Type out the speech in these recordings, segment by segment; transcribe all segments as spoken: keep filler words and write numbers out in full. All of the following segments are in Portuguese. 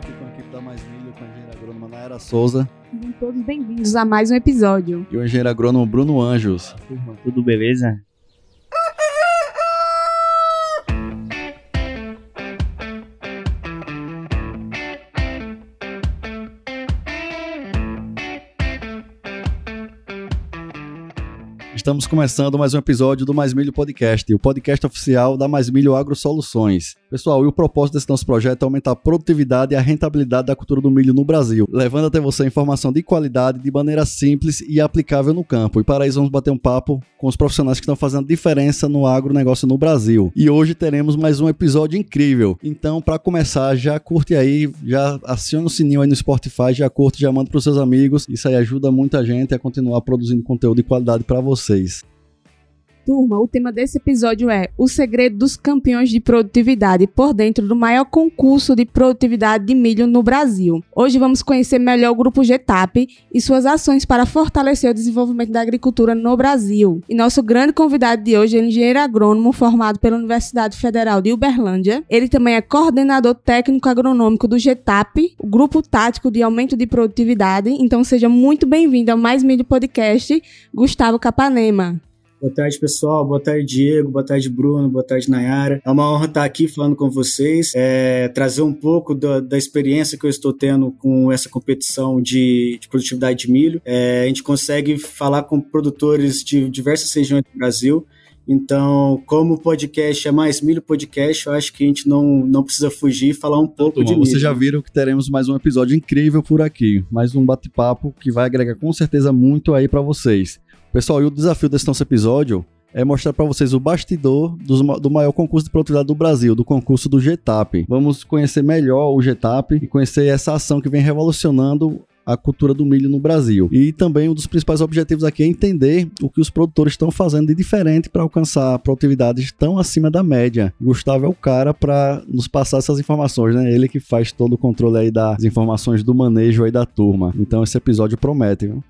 aqui com a equipe da Mais Milho, com a engenheira agrônoma Nayara Souza. Sejam todos bem-vindos a mais um episódio. E o engenheiro agrônomo Bruno Anjos. Turma, tudo beleza? Estamos começando mais um episódio do Mais Milho Podcast, o podcast oficial da Mais Milho Agro Soluções. Pessoal, e o propósito desse nosso projeto é aumentar a produtividade e a rentabilidade da cultura do milho no Brasil, levando até você informação de qualidade de maneira simples e aplicável no campo. E para isso vamos bater um papo com os profissionais que estão fazendo diferença no agronegócio no Brasil. E hoje teremos mais um episódio incrível. Então, para começar, já curte aí, já aciona o sininho aí no Spotify, já curte, já manda para os seus amigos. Isso aí ajuda muita gente a continuar produzindo conteúdo de qualidade para você. Turma, o tema desse episódio é o segredo dos campeões de produtividade por dentro do maior concurso de produtividade de milho no Brasil. Hoje vamos conhecer melhor o Grupo Getap e suas ações para fortalecer o desenvolvimento da agricultura no Brasil. E nosso grande convidado de hoje é o engenheiro agrônomo formado pela Universidade Federal de Uberlândia. Ele também é coordenador técnico agronômico do Getap, o Grupo Tático de Aumento de Produtividade. Então seja muito bem-vindo ao Mais Milho Podcast, Gustavo Capanema. Boa tarde, pessoal. Boa tarde, Diego. Boa tarde, Bruno. Boa tarde, Nayara. É uma honra estar aqui falando com vocês, é, trazer um pouco da, da experiência que eu estou tendo com essa competição de, de produtividade de milho. É, a gente consegue falar com produtores de diversas regiões do Brasil. Então, como o podcast é Mais Milho Podcast, eu acho que a gente não, não precisa fugir e falar um pouco Bom, de milho. Vocês já viram que teremos mais um episódio incrível por aqui. Mais um bate-papo que vai agregar com certeza muito aí para vocês. Pessoal, e o desafio desse nosso episódio é mostrar para vocês o bastidor dos, do maior concurso de produtividade do Brasil, do concurso do Getap. Vamos conhecer melhor o Getap e conhecer essa ação que vem revolucionando a cultura do milho no Brasil. E também um dos principais objetivos aqui é entender o que os produtores estão fazendo de diferente para alcançar produtividades tão acima da média. Gustavo é o cara para nos passar essas informações, né? Ele que faz todo o controle aí das informações do manejo aí da turma. Então esse episódio promete, viu?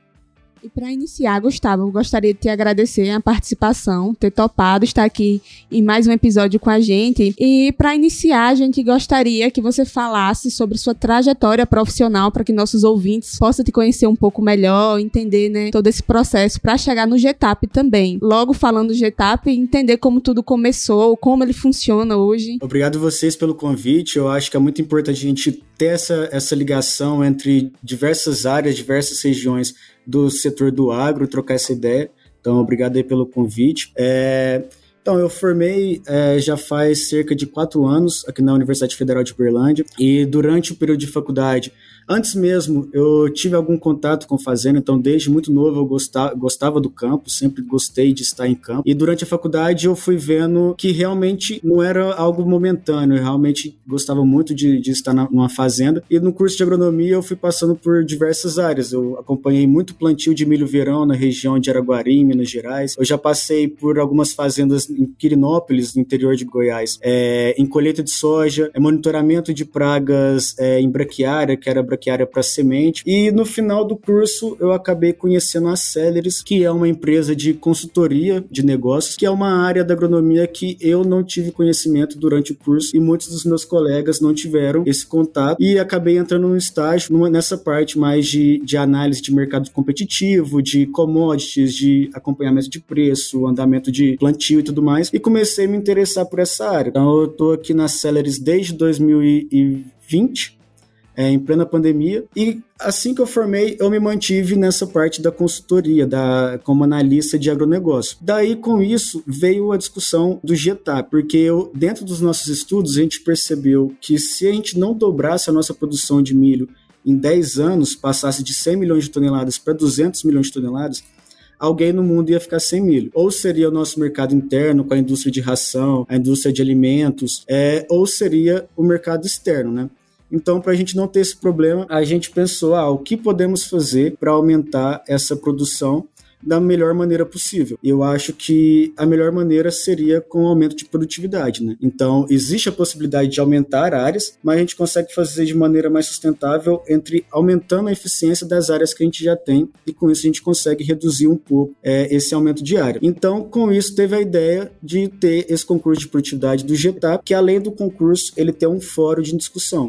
E para iniciar, Gustavo, eu gostaria de te agradecer a participação, ter topado estar aqui em mais um episódio com a gente. E para iniciar, a gente gostaria que você falasse sobre sua trajetória profissional para que nossos ouvintes possam te conhecer um pouco melhor, entender, né, todo esse processo para chegar no Getap também. Logo falando do Getap, entender como tudo começou, como ele funciona hoje. Obrigado vocês pelo convite. Eu acho que é muito importante a gente ter essa, essa ligação entre diversas áreas, diversas regiões do setor do agro, trocar essa ideia. Então, obrigado aí pelo convite. É, então, eu formei é, já faz cerca de quatro anos aqui na Universidade Federal de Uberlândia e durante o período de faculdade, antes mesmo, eu tive algum contato com fazenda, então desde muito novo eu gostava, gostava do campo, sempre gostei de estar em campo. E durante a faculdade eu fui vendo que realmente não era algo momentâneo, eu realmente gostava muito de, de estar na, numa fazenda. E no curso de agronomia eu fui passando por diversas áreas. Eu acompanhei muito plantio de milho verão na região de Araguari, em Minas Gerais. Eu já passei por algumas fazendas em Quirinópolis, no interior de Goiás, é, em colheita de soja, é, monitoramento de pragas é, em braquiária, que era braquiária para semente, e no final do curso eu acabei conhecendo a Celeris, que é uma empresa de consultoria de negócios, que é uma área da agronomia que eu não tive conhecimento durante o curso e muitos dos meus colegas não tiveram esse contato, e acabei entrando no estágio numa, nessa parte mais de, de análise de mercado competitivo, de commodities, de acompanhamento de preço, andamento de plantio e tudo mais, e comecei a me interessar por essa área. Então eu estou aqui na Celeris desde dois mil e vinte, É, em plena pandemia, e assim que eu formei, eu me mantive nessa parte da consultoria, da, como analista de agronegócio. Daí, com isso, veio a discussão do Getap, porque eu, dentro dos nossos estudos, a gente percebeu que se a gente não dobrasse a nossa produção de milho em dez anos, passasse de cem milhões de toneladas para duzentos milhões de toneladas, alguém no mundo ia ficar sem milho. Ou seria o nosso mercado interno, com a indústria de ração, a indústria de alimentos, é, ou seria o mercado externo, né? Então, para a gente não ter esse problema, a gente pensou, ah, o que podemos fazer para aumentar essa produção da melhor maneira possível. E eu acho que a melhor maneira seria com o aumento de produtividade, né? Então, existe a possibilidade de aumentar áreas, mas a gente consegue fazer de maneira mais sustentável entre aumentando a eficiência das áreas que a gente já tem, e com isso a gente consegue reduzir um pouco é, esse aumento de área. Então, com isso, teve a ideia de ter esse concurso de produtividade do Getap, que além do concurso, ele tem um fórum de discussão.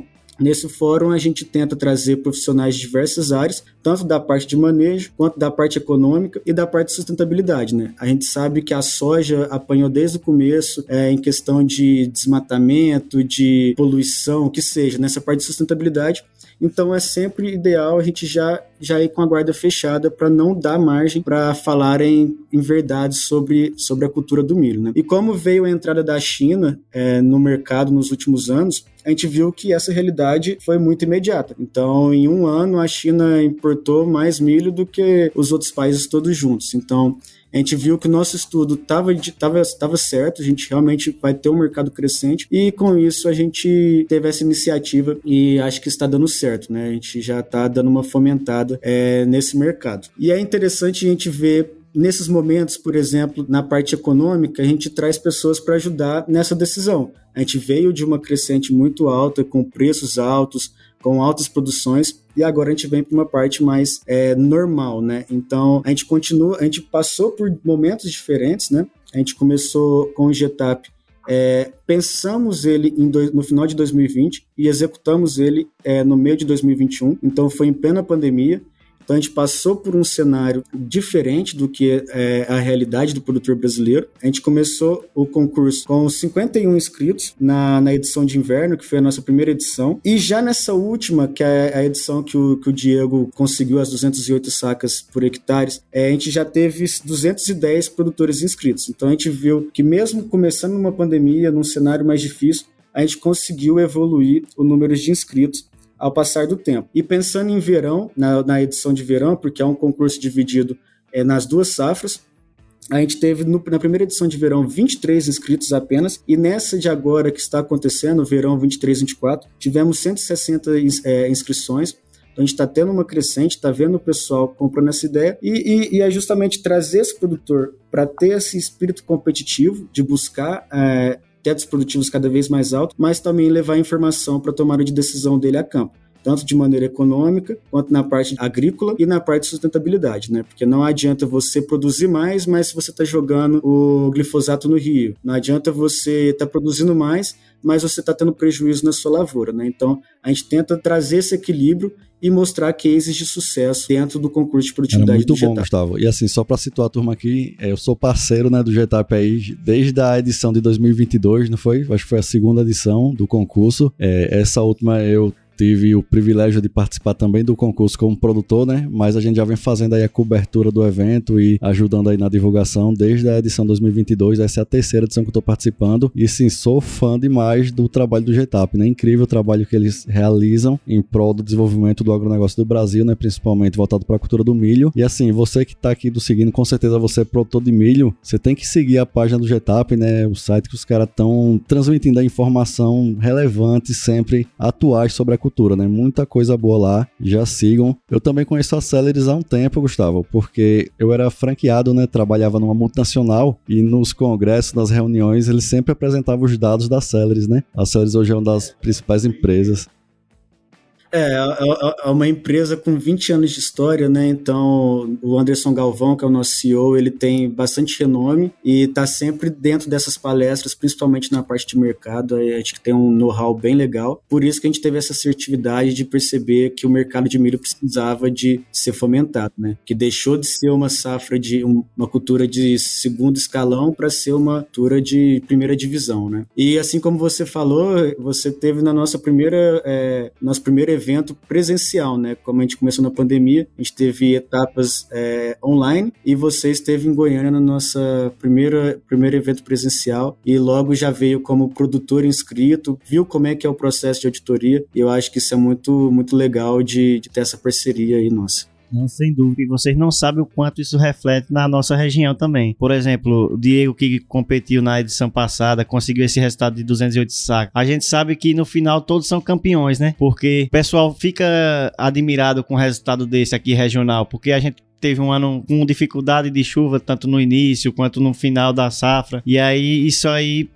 Nesse fórum a gente tenta trazer profissionais de diversas áreas, tanto da parte de manejo, quanto da parte econômica e da parte de sustentabilidade, né? A gente sabe que a soja apanhou desde o começo é, em questão de desmatamento, de poluição, o que seja, nessa parte de sustentabilidade. Então é sempre ideal a gente já, já ir com a guarda fechada para não dar margem para falarem em verdade sobre, sobre a cultura do milho, né? E como veio a entrada da China é, no mercado nos últimos anos, a gente viu que essa realidade foi muito imediata. Então, em um ano, a China importou mais milho do que os outros países todos juntos. Então, a gente viu que o nosso estudo estava estava certo, a gente realmente vai ter um mercado crescente e com isso a gente teve essa iniciativa e acho que está dando certo, né? A gente já está dando uma fomentada é, nesse mercado. E é interessante a gente ver nesses momentos, por exemplo, na parte econômica, a gente traz pessoas para ajudar nessa decisão. A gente veio de uma crescente muito alta, com preços altos, com altas produções, e agora a gente vem para uma parte mais é, normal, né? Então, a gente continua, a gente passou por momentos diferentes, né? A gente começou com o G T A P, é, pensamos ele em do, no final de dois mil e vinte e executamos ele é, no meio de dois mil e vinte e um, então foi em plena pandemia. Então a gente passou por um cenário diferente do que é a realidade do produtor brasileiro. A gente começou o concurso com cinquenta e um inscritos na, na edição de inverno, que foi a nossa primeira edição. E já nessa última, que é a edição que o, que o Diego conseguiu as duzentas e oito sacas por hectare, é, a gente já teve duzentos e dez produtores inscritos. Então a gente viu que mesmo começando numa pandemia, num cenário mais difícil, a gente conseguiu evoluir o número de inscritos ao passar do tempo. E pensando em verão, na, na edição de verão, porque é um concurso dividido é, nas duas safras, a gente teve no, na primeira edição de verão vinte e três inscritos apenas, e nessa de agora que está acontecendo, verão vinte e três, vinte e quatro, tivemos cento e sessenta é, inscrições. Então a gente está tendo uma crescente, está vendo o pessoal comprando essa ideia, e, e, e é justamente trazer esse produtor para ter esse espírito competitivo de buscar é, tetos produtivos cada vez mais altos, mas também levar informação para a tomada de decisão dele a campo, tanto de maneira econômica, quanto na parte agrícola e na parte de sustentabilidade, né? Porque não adianta você produzir mais, mas se você está jogando o glifosato no rio, não adianta você estar tá produzindo mais, mas você está tendo prejuízo na sua lavoura, né? Então, a gente tenta trazer esse equilíbrio e mostrar cases de sucesso dentro do concurso de produtividade do G T A P. Muito bom, Gustavo. E assim, só para situar a turma aqui, eu sou parceiro, né, do G T A P aí desde a edição de dois mil e vinte e dois, não foi? Acho que foi a segunda edição do concurso. É, essa última eu tive o privilégio de participar também do concurso como produtor, né? Mas a gente já vem fazendo aí a cobertura do evento e ajudando aí na divulgação desde a edição dois mil e vinte e dois. Essa é a terceira edição que eu tô participando. E sim, sou fã demais do trabalho do G T A P, né? Incrível o trabalho que eles realizam em prol do desenvolvimento do agronegócio do Brasil, né? Principalmente voltado para a cultura do milho. E assim, você que tá aqui do seguindo, com certeza você é produtor de milho, você tem que seguir a página do G T A P, né? O site que os caras estão transmitindo a informação relevante, sempre atuais sobre a cultura, né? Muita coisa boa lá, já sigam. Eu também conheço a Celeris há um tempo, Gustavo, porque eu era franqueado, né? Trabalhava numa multinacional e nos congressos, nas reuniões, eles sempre apresentavam os dados da Celeris, né? A Celeris hoje é uma das principais empresas. É, é uma empresa com vinte anos de história, né? Então, o Anderson Galvão, que é o nosso C E O, ele tem bastante renome e está sempre dentro dessas palestras, principalmente na parte de mercado. A gente tem um know-how bem legal. Por isso que a gente teve essa assertividade de perceber que o mercado de milho precisava de ser fomentado, né? Que deixou de ser uma safra de uma cultura de segundo escalão para ser uma cultura de primeira divisão, né? E assim como você falou, você teve na nossa primeira, é, nosso primeiro evento evento presencial, né? Como a gente começou na pandemia, a gente teve etapas é, online e você esteve em Goiânia no nosso primeiro, primeiro evento presencial e logo já veio como produtor inscrito, viu como é que é o processo de auditoria e eu acho que isso é muito, muito legal de, de ter essa parceria aí nossa. Não, sem dúvida. E vocês não sabem o quanto isso reflete na nossa região também. Por exemplo, o Diego, que competiu na edição passada, conseguiu esse resultado de duzentos e oito sacas. A gente sabe que no final todos são campeões, né? Porque o pessoal fica admirado com o resultado desse aqui regional, porque a gente teve um ano com dificuldade de chuva, tanto no início quanto no final da safra. E aí, isso aí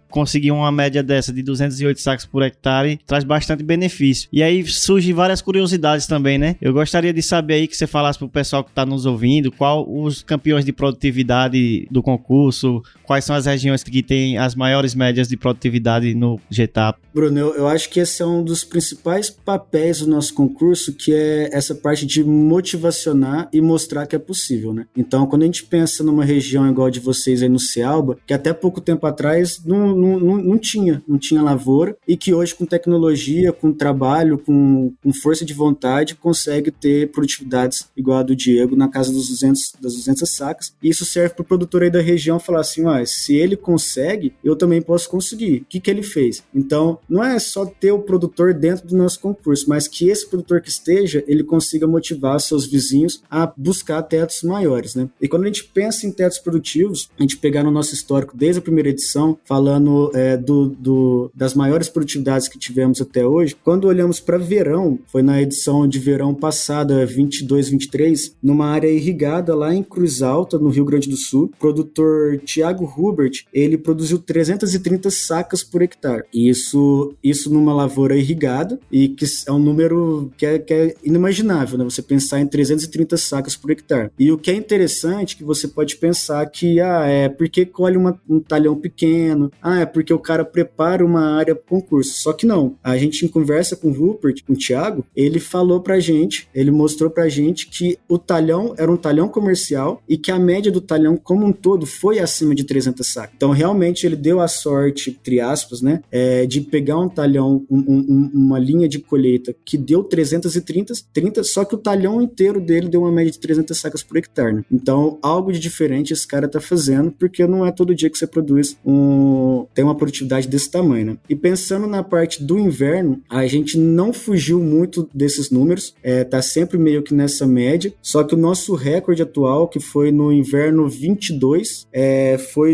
conseguir uma média dessa de duzentos e oito sacas por hectare traz bastante benefício. E aí surgem várias curiosidades também, né? Eu gostaria de saber aí que você falasse pro pessoal que está nos ouvindo, qual os campeões de produtividade do concurso, quais são as regiões que têm as maiores médias de produtividade no G T A P. Bruno, eu, eu acho que esse é um dos principais papéis do nosso concurso, que é essa parte de motivacionar e mostrar que é possível, né? Então, quando a gente pensa numa região igual a de vocês aí no Cealba, que até pouco tempo atrás não, não, não, não tinha, não tinha lavoura, e que hoje com tecnologia, com trabalho, com, com força de vontade, consegue ter produtividades igual a do Diego na casa dos duzentos, das duzentas sacas. E isso serve para o produtor aí da região falar assim, ah, se ele consegue, eu também posso conseguir. O que, que ele fez? Então, não é só ter o produtor dentro do nosso concurso, mas que esse produtor que esteja, ele consiga motivar seus vizinhos a buscar tetos maiores, né? E quando a gente pensa em tetos produtivos, a gente pegar no nosso histórico desde a primeira edição, falando é, do, do, das maiores produtividades que tivemos até hoje, quando olhamos para verão, foi na edição de verão passada, vinte e dois, vinte e três, numa área irrigada lá em Cruz Alta, no Rio Grande do Sul, o produtor Thiago Hubert, ele produziu trezentas e trinta sacas por hectare. Isso isso numa lavoura irrigada, e que é um número que é, que é inimaginável, né? Você pensar em trezentas e trinta sacas por hectare. E o que é interessante, que você pode pensar que, ah, é porque colhe uma, um talhão pequeno, ah, é porque o cara prepara uma área para concurso. Só que não. A gente, em conversa com o Rupert, com o Thiago, ele falou pra gente, ele mostrou pra gente que o talhão era um talhão comercial e que a média do talhão como um todo foi acima de trezentas sacas. Então, realmente, ele deu a sorte, entre aspas, né, é, de pegar um talhão, um, um, uma linha de colheita que deu trezentas e trinta, trinta, só que o talhão inteiro dele deu uma média de trezentas sacas por hectare, né? Então, algo de diferente esse cara tá fazendo, porque não é todo dia que você produz um, tem uma produtividade desse tamanho, né? E pensando na parte do inverno, a gente não fugiu muito desses números, é, tá sempre meio que nessa média, só que o nosso recorde atual, que foi no inverno vinte e dois, é, foi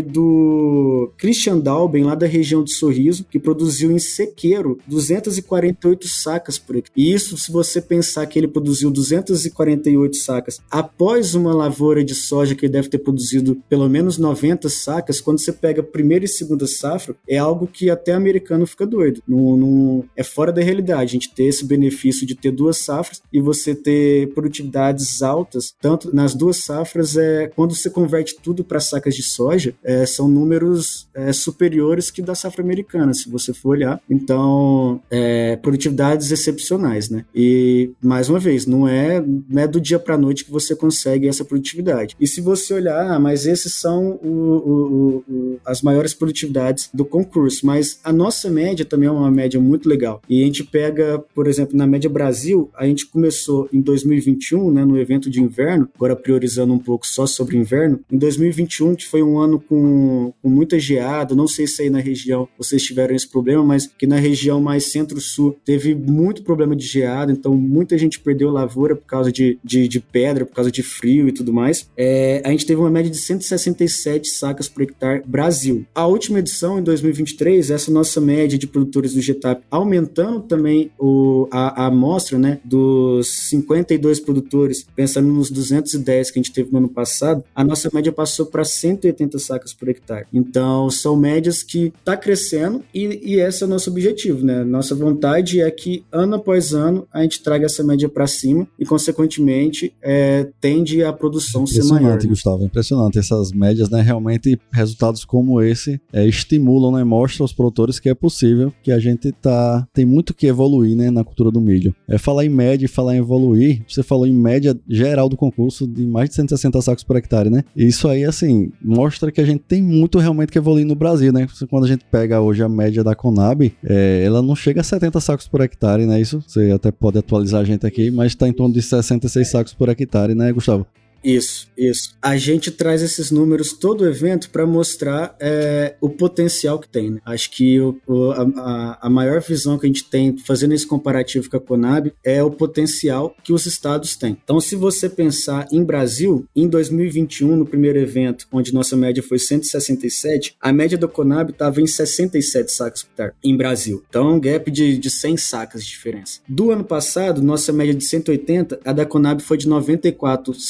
do Christian Dalben, lá da região de Sorriso, que produziu em sequeiro duzentas e quarenta e oito sacas por hectare. E isso, se você pensar que ele produziu duzentas e quarenta e oito sacas após uma lavoura de soja que ele deve ter produzido pelo menos noventa sacas, quando você pega a primeira e segunda safra, é algo que até americano fica doido. Não, não, é fora da realidade a gente ter esse benefício de ter duas safras e você ter produtividades altas, tanto nas duas safras, é, quando você converte tudo para sacas de soja, é, são números é, superiores que da safra americana, se você for olhar. Então, é, produtividades excepcionais, né? E, mais uma vez, não é, não é do dia para a noite que você consegue essa produtividade. E se você olhar, ah, mas esses são o, o, o, as maiores produtividades do concurso, mas a nossa média também é uma média muito legal. E a gente pega, por exemplo, na média Brasil, a gente começou em dois mil e vinte e um, né, no evento de inverno, agora priorizando um pouco só sobre inverno, em dois mil e vinte e um, que foi um ano com, com muita geada, não sei se aí na região vocês tiveram esse problema, mas que na região mais centro-sul teve muito problema de geada, então muita gente perdeu lavoura por causa de, de, de pedra, por causa de frio e tudo mais. É, a gente teve uma média de cento e sessenta e sete sacas por hectare Brasil. A última edição, em dois mil e vinte e três, essa nossa média de produtores do G T A P, aumentando também o, a, a amostra, né, dos cinquenta e dois produtores, pensando nos duzentos e dez que a gente teve no ano passado, a nossa média passou para cento e oitenta sacas por hectare. Então, são médias que tá crescendo e, e esse é o nosso objetivo, né? Nossa vontade é que, ano após ano, a gente traga essa média para cima e, consequentemente, é, tende a produção ser maior. Impressionante, Gustavo, impressionante. Essas médias, né? Realmente, resultados como esse é, estimulam, né? Mostram aos produtores que é possível, que a gente tá, tem muito que evoluir, né? Na cultura do milho. É falar em média e falar em evoluir, você falou em média geral do concurso de mais de cento e sessenta sacos por hectare, né? E isso aí, assim, mostra que a gente tem muito realmente que evoluir no Brasil, né? Quando a gente pega hoje a média da Conab, é, ela não chega a setenta sacos por hectare, né? Isso, você até pode atualizar a gente aqui, mas está em torno de sessenta e seis sacos por hectare, né, Gustavo? Isso, isso. A gente traz esses números todo o evento para mostrar é, o potencial que tem, né? Acho que o, o, a, a maior visão que a gente tem fazendo esse comparativo com a Conab é o potencial que os estados têm. Então, se você pensar em Brasil, em dois mil e vinte e um, no primeiro evento, onde nossa média foi cento e sessenta e sete, a média da Conab estava em sessenta e sete sacas por hectare em Brasil. Então, é um gap de, de cem sacas de diferença. Do ano passado, nossa média de cento e oitenta, a da Conab foi de noventa e quatro sacas por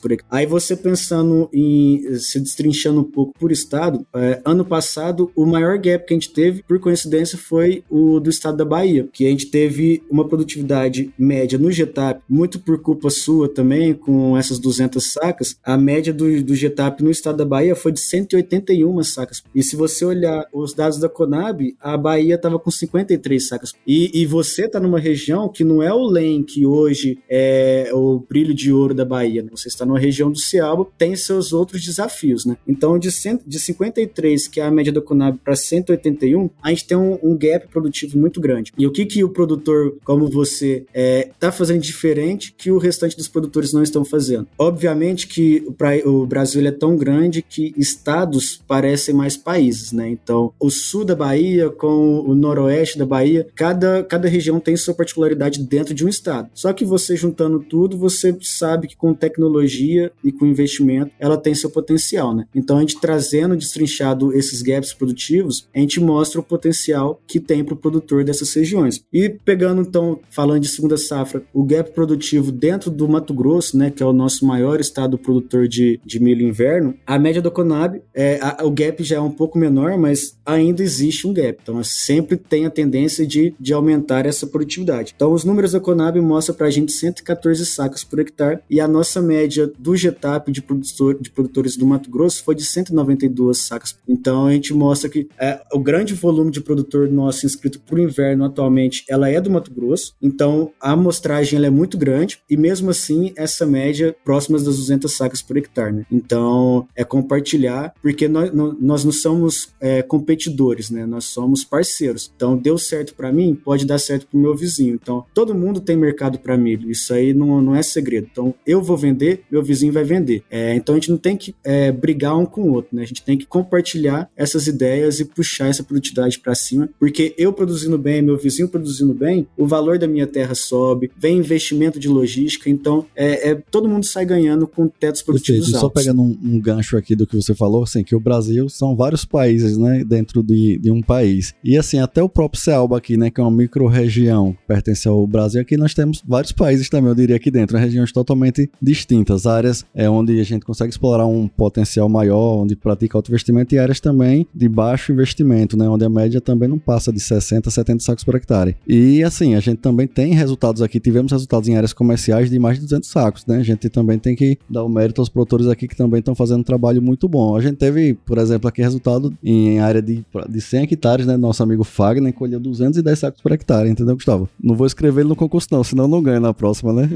por hectare. Aí você pensando em se destrinchando um pouco por estado, é, ano passado o maior gap que a gente teve, por coincidência, foi o do estado da Bahia, que a gente teve uma produtividade média no G T A P, muito por culpa sua também, com essas duzentas sacas, a média do, do G T A P no estado da Bahia foi de cento e oitenta e uma sacas. E se você olhar os dados da Conab, a Bahia estava com cinquenta e três sacas. E, e você está numa região que não é o L E M, que hoje é o brilho de ouro da Bahia, né? Você está numa região do Ceará, tem seus outros desafios, né? Então, de, cento, de cinquenta e três, que é a média da Conab, para cento e oitenta e um, a gente tem um, um gap produtivo muito grande. E o que, que o produtor, como você, está é, fazendo diferente que o restante dos produtores não estão fazendo? Obviamente que o, o Brasil é tão grande que estados parecem mais países, né? Então, o sul da Bahia com o noroeste da Bahia, cada, cada região tem sua particularidade dentro de um estado. Só que você juntando tudo, você sabe que com tecnologia e com investimento, ela tem seu potencial, né? Então, a gente trazendo, destrinchado esses gaps produtivos, a gente mostra o potencial que tem para o produtor dessas regiões. E pegando, então, falando de segunda safra, o gap produtivo dentro do Mato Grosso, né, que é o nosso maior estado produtor de, de milho inverno, a média do Conab, é, a, o gap já é um pouco menor, mas ainda existe um gap. Então, sempre tem a tendência de, de aumentar essa produtividade. Então, os números da Conab mostram para a gente cento e quatorze sacas por hectare e a nossa média do G T A P de, produtor, de produtores do Mato Grosso foi de cento e noventa e duas sacas. Então, a gente mostra que é, o grande volume de produtor nosso inscrito por inverno atualmente, ela é do Mato Grosso. Então, a amostragem ela é muito grande e, mesmo assim, essa média próxima das duzentas sacas por hectare, né? Então, é compartilhar, porque nós, nós não somos é, competidores, né? Nós somos parceiros. Então, deu certo para mim, pode dar certo pro meu vizinho. Então, todo mundo tem mercado para milho. Isso aí não, não é segredo. Então, eu vou vender, meu vizinho vai vender. É, então, a gente não tem que é, brigar um com o outro, né? A gente tem que compartilhar essas ideias e puxar essa produtividade para cima, porque eu produzindo bem, meu vizinho produzindo bem, o valor da minha terra sobe, vem investimento de logística, então é, é, todo mundo sai ganhando com tetos produtivos seja, altos. Só pegando um, um gancho aqui do que você falou, assim, que o Brasil são vários países, né, dentro de, de um país. E assim, até o próprio Cealba aqui, né, que é uma micro-região, pertence ao Brasil, aqui nós temos vários países também, eu diria, aqui dentro, regiões totalmente distintas, áreas é onde a gente consegue explorar um potencial maior, onde pratica alto investimento, e áreas também de baixo investimento, né, onde a média também não passa de sessenta, setenta sacos por hectare. E assim, a gente também tem resultados aqui, tivemos resultados em áreas comerciais de mais de duzentos sacos, né? A gente também tem que dar o mérito aos produtores aqui que também estão fazendo um trabalho muito bom. A gente teve, por exemplo, aqui resultado em área de, de cem hectares, né? Nosso amigo Fagner colheu duzentos e dez sacos por hectare, entendeu, Gustavo? Não vou escrever ele no concurso não, senão não ganha na próxima, né?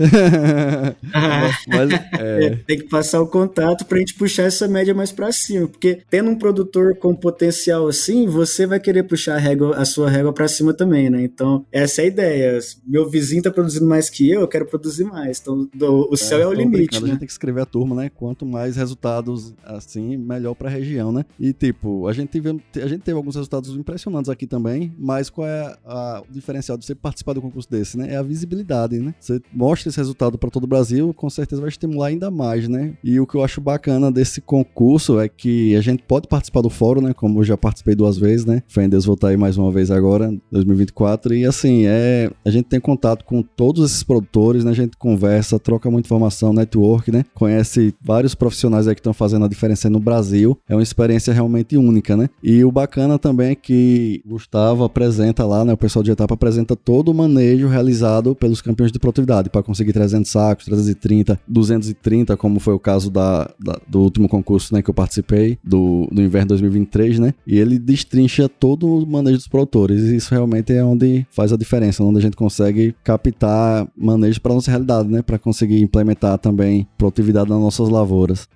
Ah, mas, é... Tem que passar o contato pra gente puxar essa média mais pra cima, porque tendo um produtor com potencial assim, você vai querer puxar a, régua, a sua régua pra cima também, né? Então, essa é a ideia. Meu vizinho tá produzindo mais que eu, eu quero produzir mais. Então, do, o céu é, é o limite, né? A gente tem que escrever a turma, né? Quanto mais resultados, assim, melhor pra região, né? E, tipo, a gente teve, a gente teve alguns resultados impressionantes aqui também, mas qual é a, o diferencial de você participar do concurso desse, né? É a visibilidade, né? Você mostra esse resultado pra todo o Brasil, com certeza vai estimular ainda mais, né? E o que eu acho bacana desse concurso é que a gente pode participar do fórum, né? Como eu já participei duas vezes, né? Fé em Deus, voltar aí mais uma vez agora, dois mil e vinte e quatro, e assim, é, a gente tem contato com todos esses produtores, né? A gente conversa, troca muita informação, network, né? Conhece vários profissionais aí que estão fazendo a diferença no Brasil. É uma experiência realmente única, né? E o bacana também é que o Gustavo apresenta lá, né? O pessoal de etapa apresenta todo o manejo realizado pelos campeões de produtividade para conseguir trezentos sacos, trezentos e trinta, duzentos e trinta, como foi o caso da, da, do último concurso, né? Que eu participei, do, do inverno dois mil e vinte e três, né? E ele destrincha todo o manejo dos produtores. E isso realmente é onde faz a diferença, onde a gente consegue captar manejo para nossa realidade, né? Para conseguir implementar também produtividade nas nossas lavouras.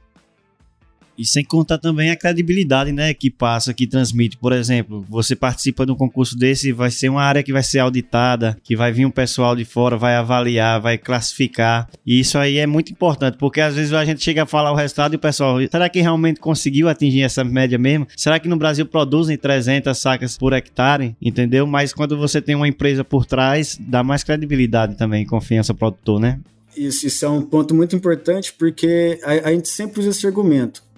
E sem contar também a credibilidade, né, que passa, que transmite. Por exemplo, você participa de um concurso desse, vai ser uma área que vai ser auditada, que vai vir um pessoal de fora, vai avaliar, vai classificar. E isso aí é muito importante, porque às vezes a gente chega a falar o resultado e o pessoal, será que realmente conseguiu atingir essa média mesmo? Será que no Brasil produzem trezentas sacas por hectare? Entendeu? Mas quando você tem uma empresa por trás, dá mais credibilidade também, confiança ao produtor, né? Isso, isso é um ponto muito importante, porque a, a gente sempre usa esse argumento.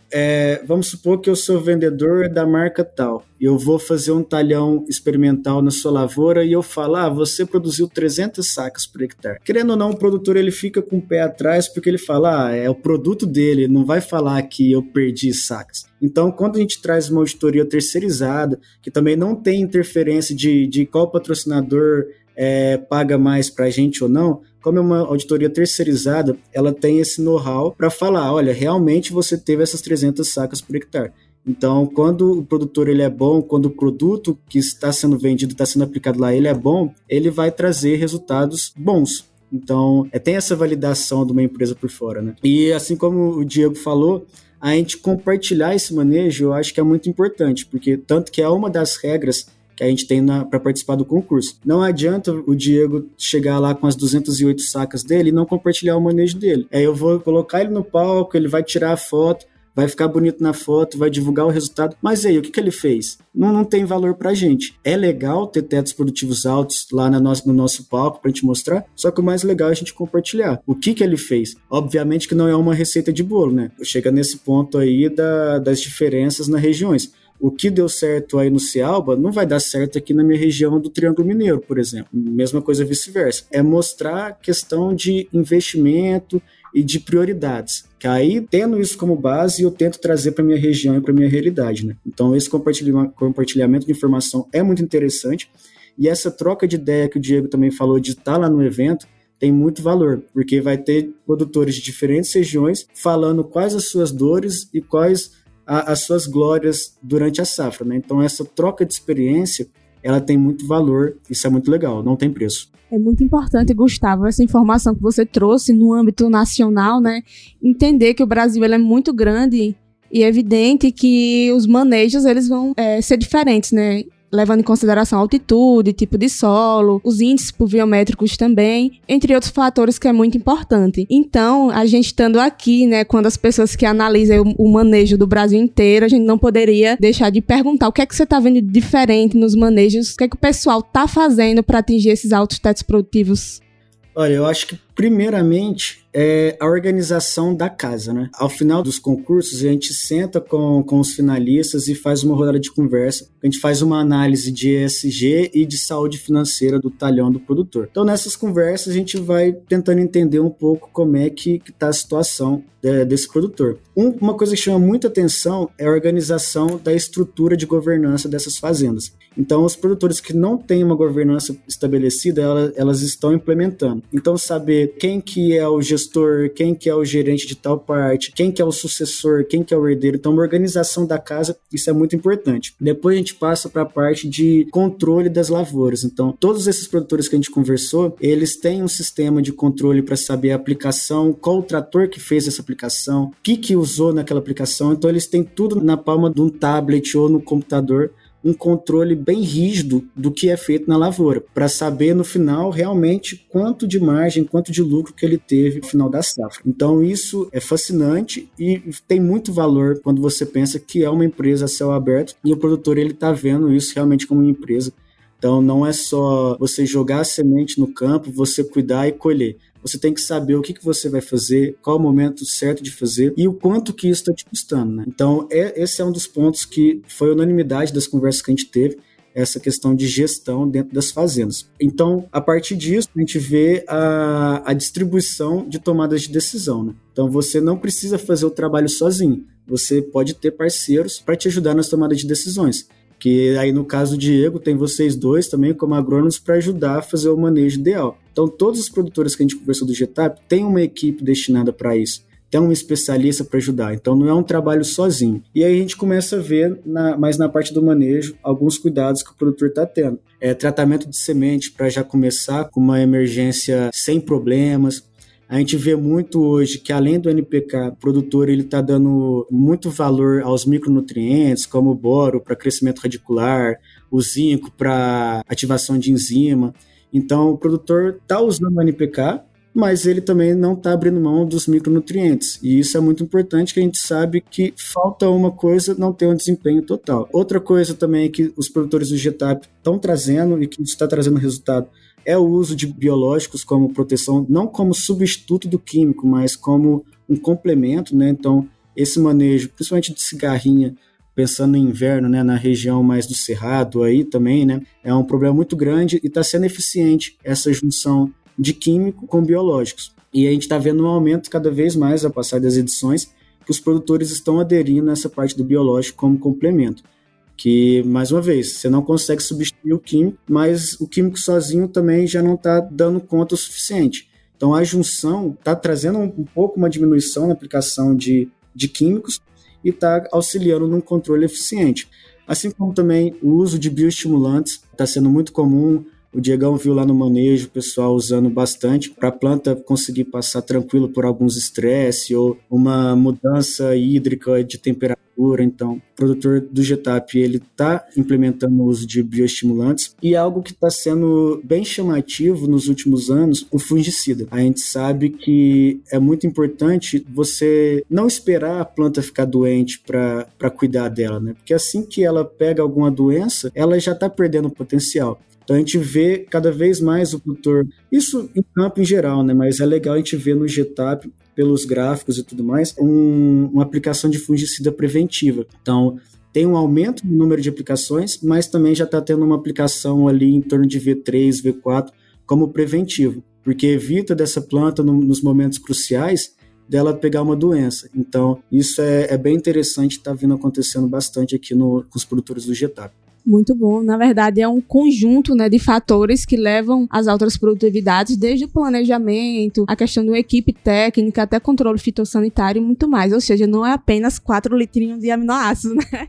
é, vamos supor que eu sou vendedor da marca tal, e eu vou fazer um talhão experimental na sua lavoura e eu falo, ah, você produziu trezentas sacas por hectare. Querendo ou não, o produtor ele fica com o pé atrás porque ele fala, ah, é o produto dele, não vai falar que eu perdi sacas. Então, quando a gente traz uma auditoria terceirizada, que também não tem interferência de, de qual patrocinador é, paga mais para a gente ou não, como é uma auditoria terceirizada, ela tem esse know-how para falar, olha, realmente você teve essas trezentas sacas por hectare. Então, quando o produtor ele é bom, quando o produto que está sendo vendido, está sendo aplicado lá, ele é bom, ele vai trazer resultados bons. Então, é, tem essa validação de uma empresa por fora, né? E assim como o Diego falou, a gente compartilhar esse manejo, eu acho que é muito importante, porque tanto que é uma das regras que a gente tem para participar do concurso. Não adianta o Diego chegar lá com as duzentas e oito sacas dele e não compartilhar o manejo dele. Aí eu vou colocar ele no palco, ele vai tirar a foto, vai ficar bonito na foto, vai divulgar o resultado, mas aí, o que, que ele fez? Não, não tem valor pra gente. É legal ter tetos produtivos altos lá na nosso, no nosso palco pra gente mostrar, só que o mais legal é a gente compartilhar. O que, que ele fez? Obviamente que não é uma receita de bolo, né? Chega nesse ponto aí da, das diferenças nas regiões. O que deu certo aí no Cialba não vai dar certo aqui na minha região do Triângulo Mineiro, por exemplo. Mesma coisa vice-versa. É mostrar a questão de investimento e de prioridades. Que aí, tendo isso como base, eu tento trazer para minha região e para minha realidade, né? Então, esse compartilhamento de informação é muito interessante. E essa troca de ideia que o Diego também falou de estar lá no evento tem muito valor, porque vai ter produtores de diferentes regiões falando quais as suas dores e quais as suas glórias durante a safra, né? Então essa troca de experiência, ela tem muito valor, isso é muito legal, não tem preço. É muito importante, Gustavo, essa informação que você trouxe no âmbito nacional, né? Entender que o Brasil ele é muito grande e é evidente que os manejos eles vão é, ser diferentes, né? Levando em consideração a altitude, tipo de solo, os índices pluviométricos também, entre outros fatores que é muito importante. Então, a gente estando aqui, né, quando as pessoas que analisam o, o manejo do Brasil inteiro, a gente não poderia deixar de perguntar o que é que você está vendo de diferente nos manejos, o que é que o pessoal está fazendo para atingir esses altos tetos produtivos? Olha, eu acho que primeiramente é a organização da casa, né? Ao final dos concursos, a gente senta com, com os finalistas e faz uma rodada de conversa. A gente faz uma análise de E S G e de saúde financeira do talhão do produtor. Então, nessas conversas, a gente vai tentando entender um pouco como é que está a situação de, desse produtor. Um, uma coisa que chama muita atenção é a organização da estrutura de governança dessas fazendas. Então, os produtores que não têm uma governança estabelecida, elas, elas estão implementando. Então, saber quem que é o gestor, quem que é o gerente de tal parte, quem que é o sucessor, quem que é o herdeiro. Então, uma organização da casa, isso é muito importante. Depois a gente passa para a parte de controle das lavouras. Então, todos esses produtores que a gente conversou, eles têm um sistema de controle para saber a aplicação, qual o trator que fez essa aplicação, o que que usou naquela aplicação. Então, eles têm tudo na palma de um tablet ou no computador, um controle bem rígido do que é feito na lavoura, para saber no final realmente quanto de margem, quanto de lucro que ele teve no final da safra. Então isso é fascinante e tem muito valor quando você pensa que é uma empresa a céu aberto e o produtor ele está vendo isso realmente como uma empresa. Então não é só você jogar a semente no campo, você cuidar e colher. Você tem que saber o que, que você vai fazer, qual o momento certo de fazer e o quanto que isso está te custando, né? Então, é, esse é um dos pontos que foi unanimidade das conversas que a gente teve, essa questão de gestão dentro das fazendas. Então, a partir disso, a gente vê a, a distribuição de tomadas de decisão, né? Então, você não precisa fazer o trabalho sozinho. Você pode ter parceiros para te ajudar nas tomadas de decisões. Que aí no caso do Diego, tem vocês dois também como agrônomos para ajudar a fazer o manejo ideal. Então todos os produtores que a gente conversou do G T A P têm uma equipe destinada para isso, tem um especialista para ajudar, então não é um trabalho sozinho. E aí a gente começa a ver, na, mais na parte do manejo, alguns cuidados que o produtor está tendo. É, tratamento de semente para já começar com uma emergência sem problemas. A gente vê muito hoje que, além do N P K, o produtor está dando muito valor aos micronutrientes, como o boro para crescimento radicular, o zinco para ativação de enzima. Então, o produtor está usando o N P K, mas ele também não está abrindo mão dos micronutrientes. E isso é muito importante, que a gente sabe que falta uma coisa, não tem um desempenho total. Outra coisa também que os produtores do G T A P estão trazendo e que está trazendo resultado é o uso de biológicos como proteção, não como substituto do químico, mas como um complemento, né? Então, esse manejo, principalmente de cigarrinha, pensando no inverno, né, na região mais do Cerrado aí também, né, é um problema muito grande e está sendo eficiente essa junção de químico com biológicos. E a gente está vendo um aumento cada vez mais, a passar das edições, que os produtores estão aderindo a essa parte do biológico como complemento. Que, mais uma vez, você não consegue substituir o químico, mas o químico sozinho também já não está dando conta o suficiente. Então, a junção está trazendo um, um pouco uma diminuição na aplicação de, de químicos e está auxiliando num controle eficiente. Assim como também o uso de bioestimulantes está sendo muito comum. O Diegão viu lá no manejo o pessoal usando bastante para a planta conseguir passar tranquilo por alguns estresses ou uma mudança hídrica de temperatura. Então, o produtor do Getap está implementando o uso de bioestimulantes e algo que está sendo bem chamativo nos últimos anos, o fungicida. A gente sabe que é muito importante você não esperar a planta ficar doente para cuidar dela, né? Porque assim que ela pega alguma doença, ela já está perdendo o potencial. Então a gente vê cada vez mais o produtor, isso em campo em geral, né? Mas é legal a gente ver no Getap, pelos gráficos e tudo mais, um, uma aplicação de fungicida preventiva. Então tem um aumento no número de aplicações, mas também já está tendo uma aplicação ali em torno de V três, V quatro como preventivo, porque evita dessa planta no, nos momentos cruciais dela pegar uma doença. Então isso é, é bem interessante, está vindo acontecendo bastante aqui no, com os produtores do Getap. Muito bom. Na verdade, é um conjunto, né, de fatores que levam às altas produtividades, desde o planejamento, a questão de uma equipe técnica, até controle fitossanitário e muito mais. Ou seja, não é apenas quatro litrinhos de aminoácidos, né?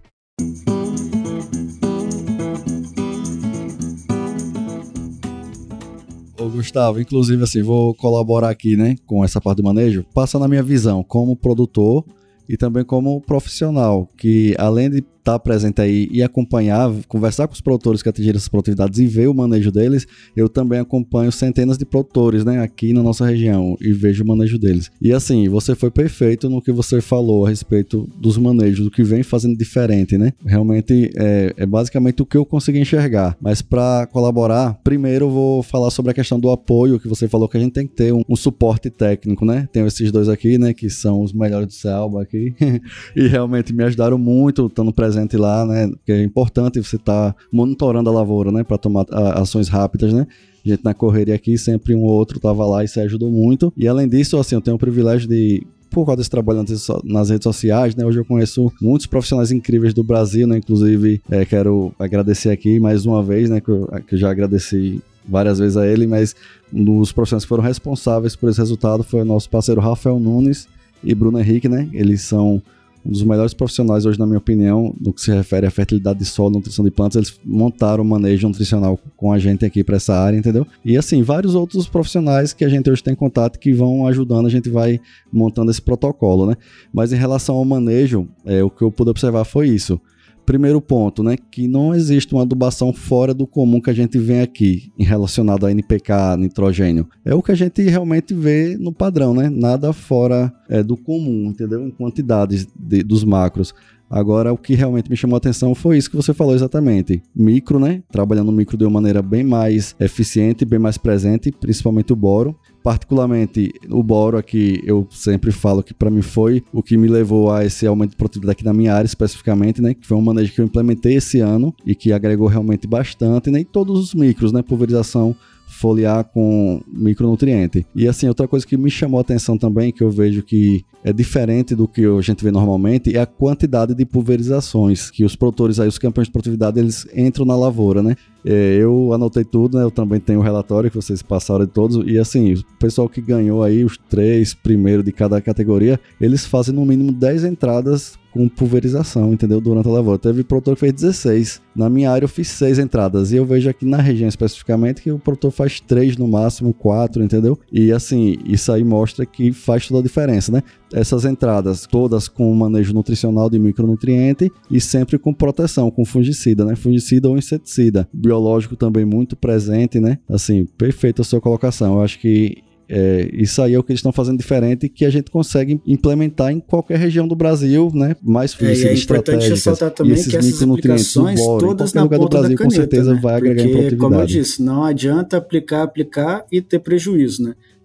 Ô, Gustavo, inclusive, assim, vou colaborar aqui, né, com essa parte do manejo, passando a minha visão como produtor e também como profissional, que além de estar presente aí e acompanhar, conversar com os produtores que atingiram essas produtividades e ver o manejo deles, eu também acompanho centenas de produtores, né, aqui na nossa região e vejo o manejo deles. E assim, você foi perfeito no que você falou a respeito dos manejos, do que vem fazendo diferente, né? Realmente é, é basicamente o que eu consegui enxergar. Mas para colaborar, primeiro eu vou falar sobre a questão do apoio, que você falou que a gente tem que ter um, um suporte técnico, né? Tem esses dois aqui, né, que são os melhores do Cealba aqui e realmente me ajudaram muito, estando presente presente lá, né? Porque é importante você estar tá monitorando a lavoura, né? Para tomar a, ações rápidas, né? A gente na correria aqui, sempre um ou outro tava lá e se ajudou muito. E além disso, assim, eu tenho o privilégio de, por causa desse trabalho nas redes sociais, né? Hoje eu conheço muitos profissionais incríveis do Brasil, né? Inclusive, é, quero agradecer aqui mais uma vez, né? Que eu, que eu já agradeci várias vezes a ele, mas um dos profissionais que foram responsáveis por esse resultado foi o nosso parceiro Rafael Nunes e Bruno Henrique, né? Eles são um dos melhores profissionais hoje, na minha opinião, no que se refere à fertilidade de solo, nutrição de plantas. Eles montaram o manejo nutricional com a gente aqui para essa área, entendeu? E assim, vários outros profissionais que a gente hoje tem contato que vão ajudando, a gente vai montando esse protocolo, né? Mas em relação ao manejo, é, o que eu pude observar foi isso. Primeiro ponto, né, que não existe uma adubação fora do comum que a gente vê aqui, em relacionado a N P K, nitrogênio. É o que a gente realmente vê no padrão, né? Nada fora é, do comum, entendeu? Em quantidades de, dos macros. Agora, o que realmente me chamou a atenção foi isso que você falou exatamente. Micro, né? Trabalhando o micro de uma maneira bem mais eficiente, bem mais presente, principalmente o boro. Particularmente, o boro aqui, eu sempre falo que para mim foi o que me levou a esse aumento de produtividade aqui na minha área especificamente, né? Que foi um manejo que eu implementei esse ano e que agregou realmente bastante, né? E todos os micros, né? Pulverização foliar com micronutriente. E assim, outra coisa que me chamou a atenção também, que eu vejo que é diferente do que a gente vê normalmente, é a quantidade de pulverizações que os produtores aí, os campeões de produtividade, eles entram na lavoura, né? É, eu anotei tudo, né? Eu também tenho o relatório que vocês passaram de todos, e assim, o pessoal que ganhou aí os três primeiros de cada categoria, eles fazem no mínimo dez entradas com pulverização, entendeu? Durante a lavoura. Teve produtor que fez dezesseis. Na minha área eu fiz seis entradas. E eu vejo aqui na região especificamente que o produtor faz três no máximo, quatro, entendeu? E assim, isso aí mostra que faz toda a diferença, né? Essas entradas todas com manejo nutricional de micronutriente e sempre com proteção, com fungicida, né? Fungicida ou inseticida. Biológico também muito presente, né? Assim, perfeita a sua colocação. Eu acho que É, isso aí é o que eles estão fazendo diferente, que a gente consegue implementar em qualquer região do Brasil, né? Mais fungicida, é, é importante ressaltar também que essas aplicações boro, todas na lugar ponta do Brasil, da caneta, com certeza né? vai agregar Porque, em produtividade. como eu disse, não adianta aplicar, aplicar e ter prejuízo, né?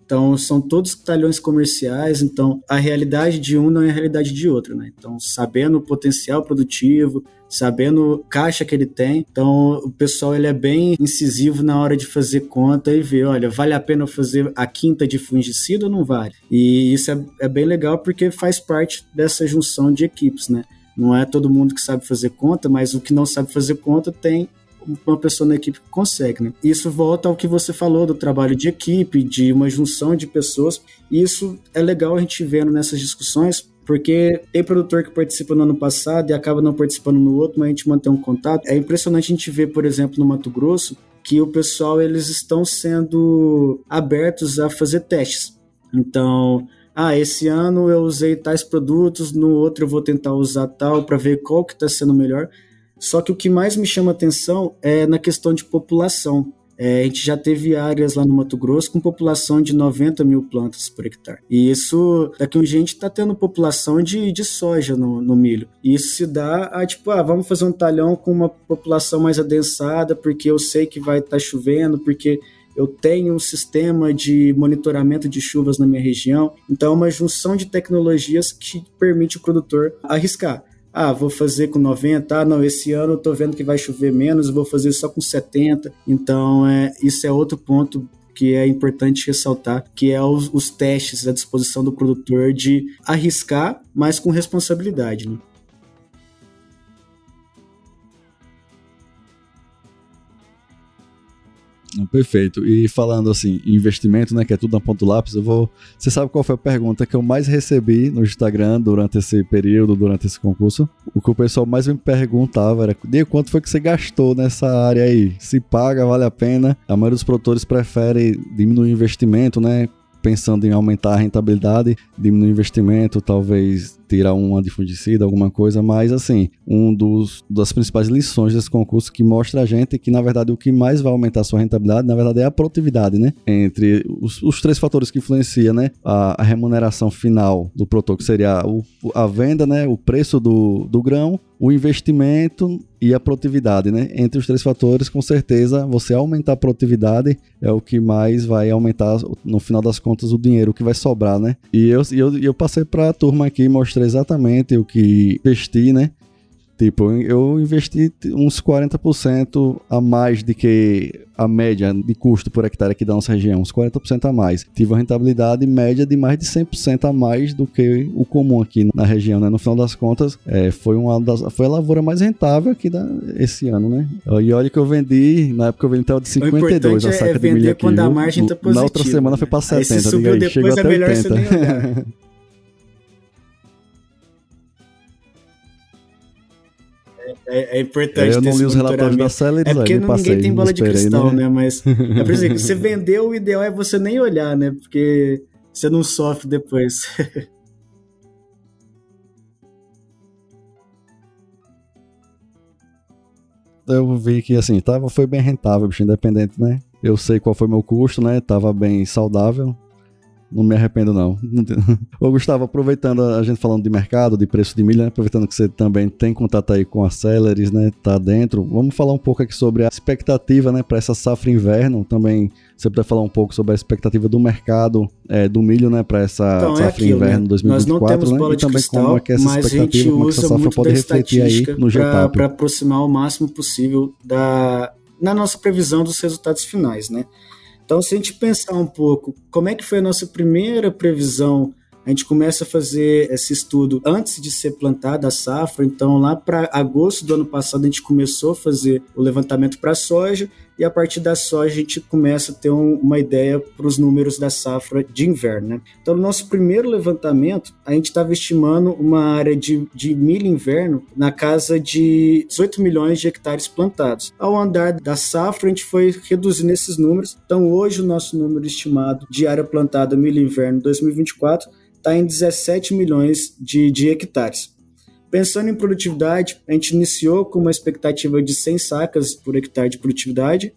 Então, são todos talhões comerciais, então a realidade de um não é a realidade de outro, né? Então, sabendo o potencial produtivo, sabendo o caixa que ele tem, então o pessoal ele é bem incisivo na hora de fazer conta e ver, olha, vale a pena fazer a quinta de fungicida ou não vale? E isso é, é bem legal porque faz parte dessa junção de equipes, né? Não é todo mundo que sabe fazer conta, mas o que não sabe fazer conta tem uma pessoa na equipe que consegue, né? Isso volta ao que você falou do trabalho de equipe, de uma junção de pessoas, e isso é legal a gente vendo nessas discussões, porque tem produtor que participa no ano passado e acaba não participando no outro, mas a gente mantém um contato. É impressionante a gente ver, por exemplo, no Mato Grosso, que o pessoal, eles estão sendo abertos a fazer testes. Então, ah, esse ano eu usei tais produtos, no outro eu vou tentar usar tal, para ver qual que está sendo melhor. Só que o que mais me chama atenção é na questão de população. É, a gente já teve áreas lá no Mato Grosso com população de noventa mil plantas por hectare. E isso, daqui a um dia a gente está tendo população de, de soja no, no milho. E isso se dá a, tipo, ah, vamos fazer um talhão com uma população mais adensada, porque eu sei que vai estar tá chovendo, porque eu tenho um sistema de monitoramento de chuvas na minha região. Então, é uma junção de tecnologias que permite o produtor arriscar. Ah, vou fazer com noventa, ah, não, esse ano eu tô vendo que vai chover menos, vou fazer só com setenta. Então, é, isso é outro ponto que é importante ressaltar, que é os, os testes à disposição do produtor de arriscar, mas com responsabilidade, né? Perfeito. E falando assim, investimento, né, que é tudo na ponta do lápis, eu vou... Você sabe qual foi a pergunta que eu mais recebi no Instagram durante esse período, durante esse concurso? O que o pessoal mais me perguntava era, Diego, quanto foi que você gastou nessa área aí? Se paga, vale a pena? A maioria dos produtores prefere diminuir o investimento, né, pensando em aumentar a rentabilidade, diminuir o investimento, talvez tirar uma de fungicida, alguma coisa, mas assim, um dos das principais lições desse concurso que mostra a gente que, na verdade, o que mais vai aumentar a sua rentabilidade, na verdade, é a produtividade, né? Entre os, os três fatores que influenciam, né? A, a remuneração final do produtor, que seria o, a venda, né? O preço do, do grão, o investimento e a produtividade, né? Entre os três fatores, com certeza, você aumentar a produtividade é o que mais vai aumentar, no final das contas, o dinheiro que vai sobrar, né? E eu, eu, eu passei para a turma aqui mostrar exatamente o que investi, né? Tipo, eu investi uns quarenta por cento a mais do que a média de custo por hectare aqui da nossa região, uns quarenta por cento a mais. Tive uma rentabilidade média de mais de cem por cento a mais do que o comum aqui na região, né? No final das contas, é, foi, uma das, foi a lavoura mais rentável aqui da, esse ano, né? E olha que eu vendi, na época eu vendi até de cinquenta e dois a saca é de milho aqui. Quando a margem tá positiva, na outra semana, né? Foi para setenta. Aí se subiu aí, depois, chegou é até melhor oitenta. você nem olhar. É, é importante. Eu não li os relatórios da Celeris, é porque aí, não, passei, ninguém tem bola de esperei, cristal, né? né? Mas, é por exemplo, você vendeu, o ideal é você nem olhar, né? Porque você não sofre depois. Eu vi que, assim, tava, foi bem rentável, bicho, independente, né? Eu sei qual foi meu custo, né? Tava bem saudável. Não me arrependo, não. Ô, Gustavo, aproveitando a gente falando de mercado, de preço de milho, né? Aproveitando que você também tem contato aí com a Celeris, né? Tá dentro. Vamos falar um pouco aqui sobre a expectativa, né? Para essa safra inverno. Também você puder falar um pouco sobre a expectativa do mercado é, do milho, né? Para essa então, safra é aquilo, inverno né? dois mil e vinte e quatro, nós não temos né? bola E de também cristal, como é que essa mas a gente expectativa, como é que essa usa safra muito pode da refletir aí estatística no G T A P. para aproximar o máximo possível da, na nossa previsão dos resultados finais, né? Então, se a gente pensar um pouco, como é que foi a nossa primeira previsão? A gente começa a fazer esse estudo antes de ser plantada a safra, então lá para agosto do ano passado a gente começou a fazer o levantamento para a soja e a partir da soja a gente começa a ter um, uma ideia para os números da safra de inverno, né? Então no nosso primeiro levantamento a gente estava estimando uma área de, de milho inverno na casa de dezoito milhões de hectares plantados. Ao andar da safra a gente foi reduzindo esses números, então hoje o nosso número estimado de área plantada milho inverno dois mil e vinte e quatro está em dezessete milhões de, de hectares. Pensando em produtividade, a gente iniciou com uma expectativa de cem sacas por hectare de produtividade.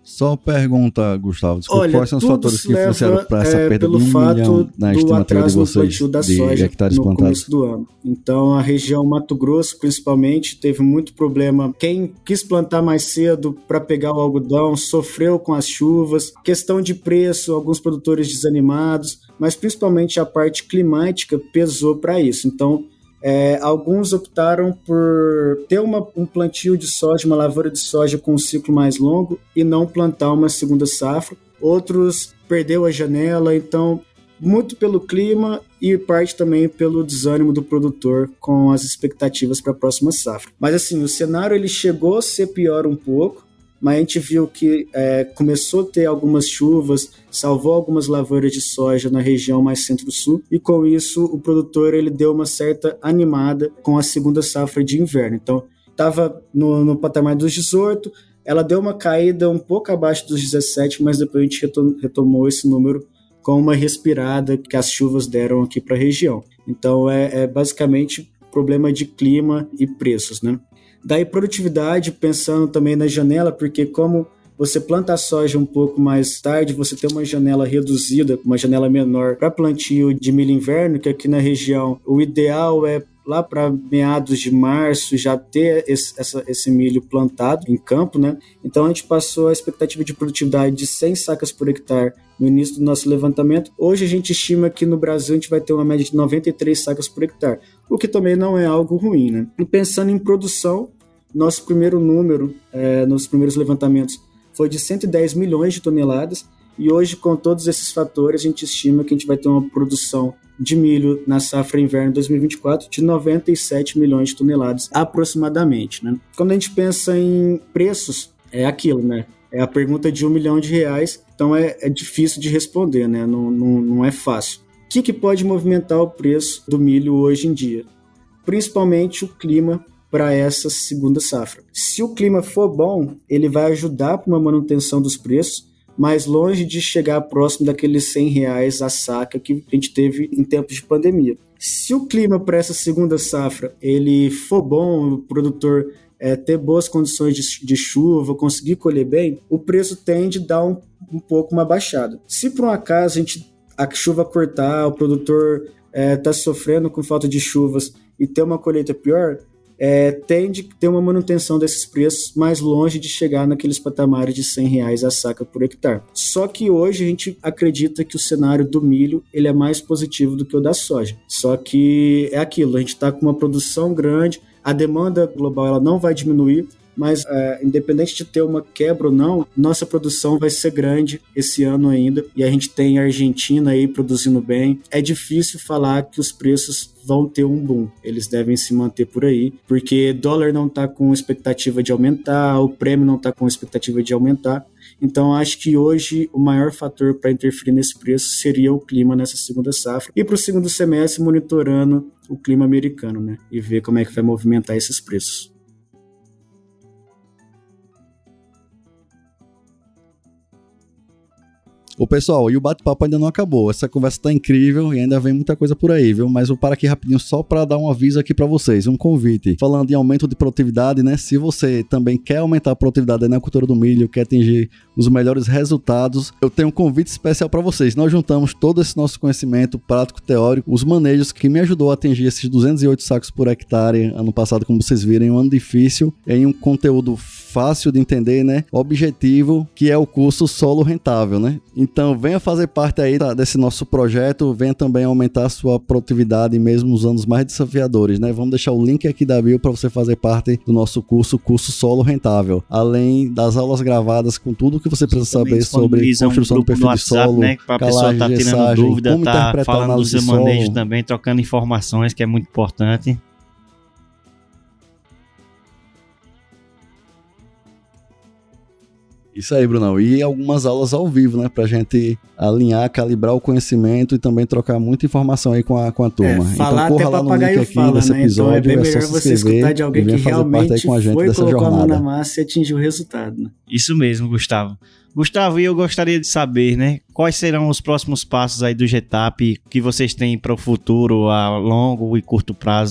Só pergunta, Gustavo, desculpa, Olha, quais são os fatores que influenciaram para essa é, perda pelo de um fato milhão na do estimativa de atraso no vocês plantio da de soja hectares no plantados? começo do ano. Então, a região Mato Grosso, principalmente, teve muito problema. Quem quis plantar mais cedo para pegar o algodão sofreu com as chuvas. Questão de preço, alguns produtores desanimados, mas principalmente a parte climática pesou para isso. Então, É, alguns optaram por ter uma, um plantio de soja, uma lavoura de soja com um ciclo mais longo e não plantar uma segunda safra. Outros perdeu a janela, então muito pelo clima e parte também pelo desânimo do produtor com as expectativas para a próxima safra. Mas assim, o cenário ele chegou a ser pior um pouco, mas a gente viu que é, começou a ter algumas chuvas, salvou algumas lavouras de soja na região mais centro-sul, e com isso o produtor ele deu uma certa animada com a segunda safra de inverno. Então, estava no, no patamar dos dezoito, ela deu uma caída um pouco abaixo dos dezessete, mas depois a gente retomou esse número com uma respirada que as chuvas deram aqui para a região. Então, é, é basicamente problema de clima e preços, né? Daí produtividade, pensando também na janela, porque como você planta a soja um pouco mais tarde, você tem uma janela reduzida, uma janela menor para plantio de milho inverno, que aqui na região o ideal é lá para meados de março já ter esse, essa, esse milho plantado em campo, né? Então a gente passou a expectativa de produtividade de cem sacas por hectare no início do nosso levantamento. Hoje a gente estima que no Brasil a gente vai ter uma média de noventa e três sacas por hectare, o que também não é algo ruim, né? E pensando em produção, nosso primeiro número, é, nos primeiros levantamentos, foi de cento e dez milhões de toneladas, e hoje, com todos esses fatores, a gente estima que a gente vai ter uma produção de milho na safra inverno dois mil e vinte e quatro de noventa e sete milhões de toneladas, aproximadamente, né? Quando a gente pensa em preços, é aquilo, né? É a pergunta de um milhão de reais, então é, é difícil de responder, né? Não, não, não é fácil. O que, que pode movimentar o preço do milho hoje em dia? Principalmente o clima para essa segunda safra. Se o clima for bom, ele vai ajudar para uma manutenção dos preços, mas longe de chegar próximo daqueles cem reais a saca que a gente teve em tempos de pandemia. Se o clima para essa segunda safra ele for bom, o produtor é, ter boas condições de, de chuva, conseguir colher bem, o preço tende a dar um, um pouco uma baixada. Se por um acaso a, gente, a chuva cortar, o produtor está é, sofrendo com falta de chuvas e ter uma colheita pior, É, tende a ter uma manutenção desses preços mais longe de chegar naqueles patamares de cem reais a saca por hectare. Só que hoje a gente acredita que o cenário do milho ele é mais positivo do que o da soja. Só que é aquilo, a gente está com uma produção grande, a demanda global ela não vai diminuir, mas é, independente de ter uma quebra ou não, nossa produção vai ser grande esse ano ainda, e a gente tem a Argentina aí produzindo bem. É difícil falar que os preços vão ter um boom, eles devem se manter por aí, porque dólar não está com expectativa de aumentar, o prêmio não está com expectativa de aumentar, então acho que hoje o maior fator para interferir nesse preço seria o clima nessa segunda safra, e para o segundo semestre monitorando o clima americano, né, e ver como é que vai movimentar esses preços. Ô pessoal, e o bate-papo ainda não acabou, essa conversa tá incrível e ainda vem muita coisa por aí, viu? Mas eu paro aqui rapidinho só para dar um aviso aqui para vocês, um convite. Falando em aumento de produtividade, né? Se você também quer aumentar a produtividade na cultura do milho, quer atingir os melhores resultados, eu tenho um convite especial para vocês. Nós juntamos todo esse nosso conhecimento prático, teórico, os manejos que me ajudou a atingir esses duzentos e oito sacos por hectare ano passado, como vocês viram, um ano difícil, em um conteúdo fácil de entender, né? Objetivo, que é o curso Solo Rentável, né? Então, venha fazer parte aí desse nosso projeto, venha também aumentar a sua produtividade mesmo nos anos mais desafiadores, né? Vamos deixar o link aqui da bio para você fazer parte do nosso curso, curso Solo Rentável. Além das aulas gravadas com tudo que você precisa saber sobre construção um do perfil de solo, né, para a pessoa estar tá tirando dúvida, como tá interpretar falando do seu de manejo solo. também, trocando informações, que é muito importante. Isso aí, Brunão. E algumas aulas ao vivo, né? Pra gente alinhar, calibrar o conhecimento e também trocar muita informação aí com a, com a turma. É, falar então, corra até lá no papagaio link aqui fala, desse né? episódio. Então é bem é melhor só você escutar de alguém que realmente com a gente foi, dessa colocou jornada. a mão na massa e atingiu o resultado, né? Isso mesmo, Gustavo. Gustavo, e eu gostaria de saber, né? Quais serão os próximos passos aí do Getap que vocês têm para o futuro, a longo e curto prazo?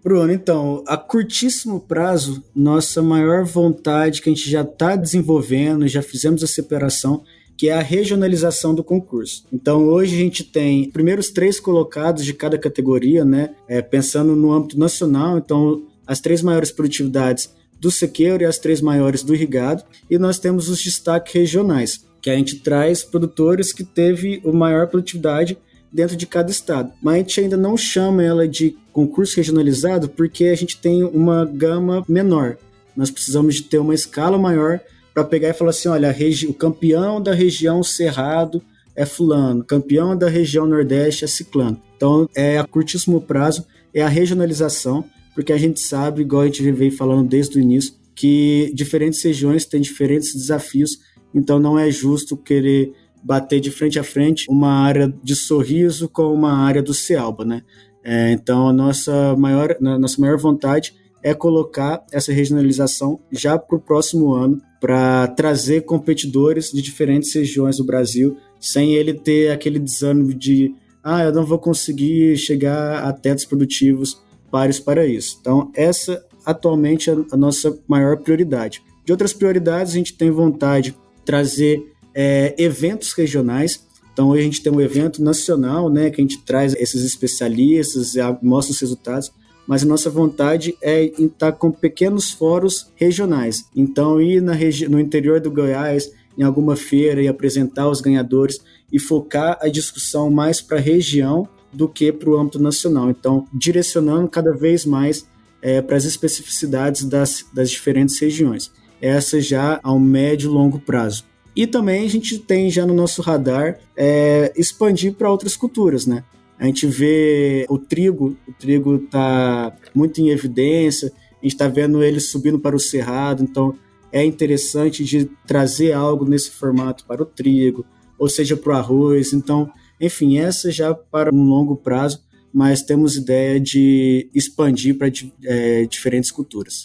Bruno, então, a curtíssimo prazo, nossa maior vontade que a gente já está desenvolvendo, já fizemos a separação, que é a regionalização do concurso. Então, hoje a gente tem os primeiros três colocados de cada categoria, né? É, pensando no âmbito nacional, então, as três maiores produtividades do sequeiro e as três maiores do irrigado, e nós temos os destaques regionais, que a gente traz produtores que teve a maior produtividade dentro de cada estado. Mas a gente ainda não chama ela de concurso regionalizado porque a gente tem uma gama menor. Nós precisamos de ter uma escala maior para pegar e falar assim, olha, a regi- o campeão da região Cerrado é fulano, campeão da região Nordeste é ciclano. Então, é a curtíssimo prazo, é a regionalização, porque a gente sabe, igual a gente veio falando desde o início, que diferentes regiões têm diferentes desafios, então não é justo querer bater de frente a frente uma área de Sorriso com uma área do Cealba, né? É, então, a nossa maior, a nossa maior vontade é colocar essa regionalização já para o próximo ano, para trazer competidores de diferentes regiões do Brasil, sem ele ter aquele desânimo de ah, eu não vou conseguir chegar a tetos produtivos pares para isso. Então, essa atualmente é a nossa maior prioridade. De outras prioridades, a gente tem vontade de trazer é, eventos regionais. Então, hoje a gente tem um evento nacional, né, que a gente traz esses especialistas, mostra os resultados, mas a nossa vontade é estar com pequenos fóruns regionais. Então, ir na regi- no interior do Goiás, em alguma feira, e apresentar os ganhadores e focar a discussão mais para a região do que para o âmbito nacional. Então, direcionando cada vez mais é, para as especificidades das, das diferentes regiões. Essa já ao médio e longo prazo. E também a gente tem já no nosso radar é, expandir para outras culturas, né? A gente vê o trigo, o trigo está muito em evidência, a gente está vendo ele subindo para o cerrado, então é interessante de trazer algo nesse formato para o trigo, ou seja, para o arroz. Então, enfim, essa já para um longo prazo, mas temos ideia de expandir para é, diferentes culturas.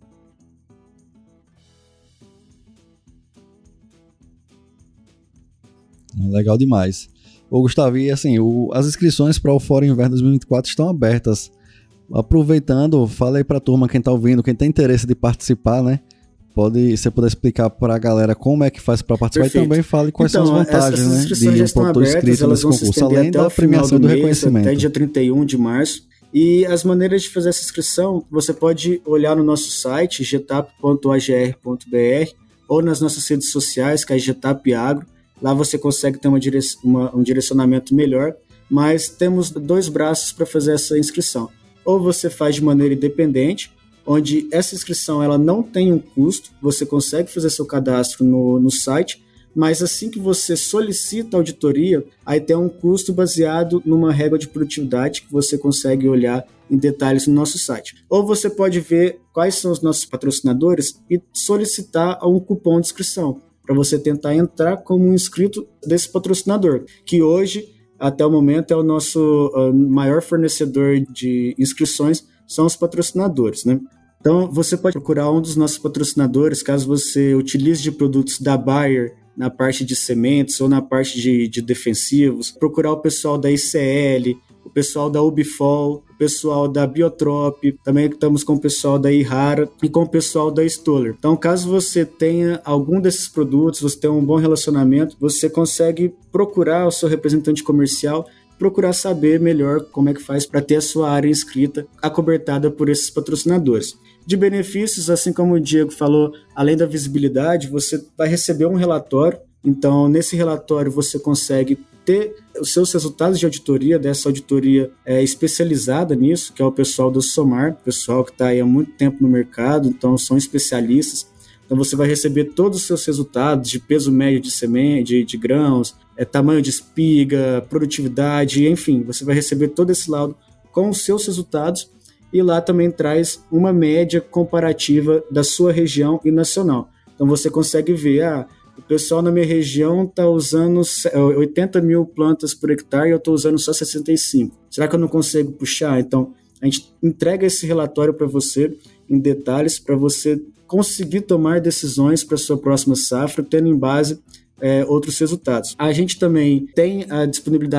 Legal demais. Ô Gustavo, e assim, o, as inscrições para o Fórum Inverno dois mil e vinte e quatro estão abertas. Aproveitando, fala aí para a turma, quem está ouvindo, quem tem interesse de participar, né? Pode, se você puder explicar para a galera como é que faz para participar. Perfeito. E também fale quais então, são as vantagens, essas inscrições, né, de um produtor inscrito nesse concurso, além da premiação do, do mês, reconhecimento. Até dia trinta e um de março. E as maneiras de fazer essa inscrição, você pode olhar no nosso site, getap ponto a g r ponto b r, ou nas nossas redes sociais, que é Getap Agro. Lá você consegue ter uma direc- uma, um direcionamento melhor, mas temos dois braços para fazer essa inscrição. Ou você faz de maneira independente, onde essa inscrição ela não tem um custo, você consegue fazer seu cadastro no, no site, mas assim que você solicita a auditoria, aí tem um custo baseado numa régua de produtividade que você consegue olhar em detalhes no nosso site. Ou você pode ver quais são os nossos patrocinadores e solicitar um cupom de inscrição, para você tentar entrar como um inscrito desse patrocinador, que hoje, até o momento, é o nosso uh, maior fornecedor de inscrições, são os patrocinadores, né? Então, você pode procurar um dos nossos patrocinadores, caso você utilize de produtos da Bayer na parte de sementes ou na parte de, de defensivos, procurar o pessoal da I C L, o pessoal da Ubifol, o pessoal da Biotrop, também estamos com o pessoal da Ihara e com o pessoal da Stoller. Então, caso você tenha algum desses produtos, você tem um bom relacionamento, você consegue procurar o seu representante comercial, procurar saber melhor como é que faz para ter a sua área inscrita, acobertada por esses patrocinadores. De benefícios, assim como o Diego falou, além da visibilidade, você vai receber um relatório. Então, nesse relatório, você consegue ter os seus resultados de auditoria, dessa auditoria é, especializada nisso, que é o pessoal do Somar, pessoal que está aí há muito tempo no mercado, então são especialistas. Então, você vai receber todos os seus resultados de peso médio de semente, de, de grãos, é, tamanho de espiga, produtividade, enfim, você vai receber todo esse laudo com os seus resultados. E lá também traz uma média comparativa da sua região e nacional. Então você consegue ver, ah, o pessoal na minha região está usando oitenta mil plantas por hectare e eu estou usando só sessenta e cinco. Será que eu não consigo puxar? Então a gente entrega esse relatório para você em detalhes, para você conseguir tomar decisões para a sua próxima safra, tendo em base é, outros resultados. A gente também tem a disponibilidade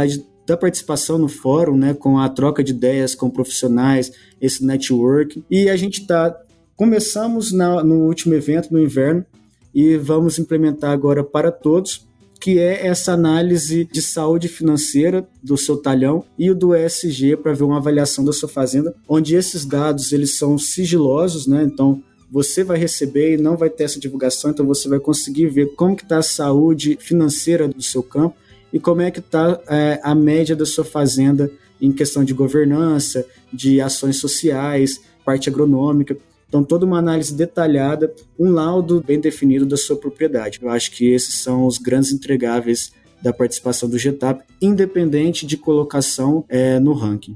da participação no fórum, né, com a troca de ideias com profissionais, esse network. E a gente tá, começamos na, no último evento, no inverno, e vamos implementar agora para todos, que é essa análise de saúde financeira do seu talhão e o do E S G para ver uma avaliação da sua fazenda, onde esses dados eles são sigilosos, né? Então você vai receber e não vai ter essa divulgação, então você vai conseguir ver como que está a saúde financeira do seu campo e como é que está é, a média da sua fazenda em questão de governança, de ações sociais, parte agronômica. Então, toda uma análise detalhada, um laudo bem definido da sua propriedade. Eu acho que esses são os grandes entregáveis da participação do G T A P, independente de colocação é, no ranking.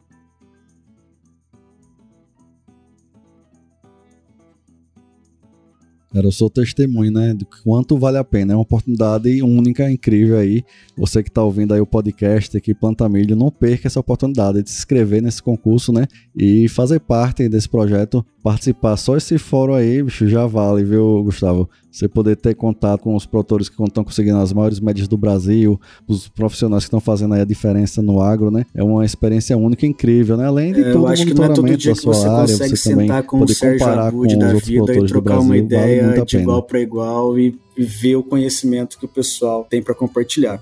Cara, eu sou testemunho, né, do quanto vale a pena. É uma oportunidade única, incrível aí. Você que tá ouvindo aí o podcast aqui, Planta Milho, não perca essa oportunidade de se inscrever nesse concurso, né, e fazer parte desse projeto, participar. Só esse fórum aí, bicho, já vale, viu, Gustavo? Você poder ter contato com os produtores que estão conseguindo as maiores médias do Brasil, os profissionais que estão fazendo aí a diferença no agro, né? É uma experiência única e incrível, né? Além de é, todo o monitoramento da sua você área, você também com poder o Sérgio comparar com Abud os da outros vida produtores e trocar do Brasil, uma ideia vale muito a de pena. igual para igual e, e ver o conhecimento que o pessoal tem para compartilhar.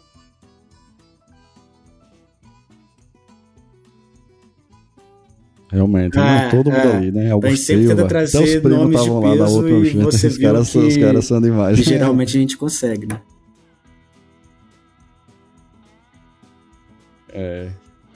Realmente, é, né? Todo mundo é. ali, né? Augusto a gente sempre Silva, tenta trazer até os primos estavam lá na outra, e gente, você os viu caras, que, os caras são demais. que geralmente a gente consegue, né? É.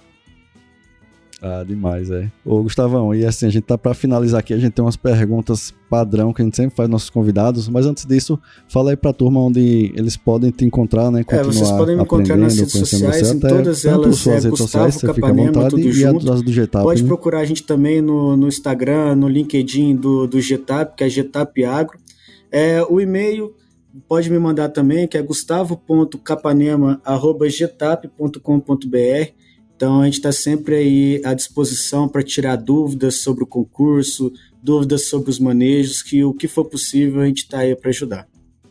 Ah, demais, é. Ô, Gustavão, e assim, a gente tá pra finalizar aqui, a gente tem umas perguntas padrão que a gente sempre faz aos nossos convidados, mas antes disso, fala aí pra turma onde eles podem te encontrar, né, continuar é, vocês podem me encontrar nas redes sociais, você, em até, todas elas suas é redes Gustavo sociais, Capanema, tudo e junto. as do G T A P, Pode né? procurar a gente também no, no Instagram, no LinkedIn do, do G T A P, que é G T A P Agro. É, o e-mail pode me mandar também, que é gustavo ponto capanema arroba g t a p ponto com ponto b r. Então, a gente está sempre aí à disposição para tirar dúvidas sobre o concurso, dúvidas sobre os manejos, que o que for possível a gente está aí para ajudar.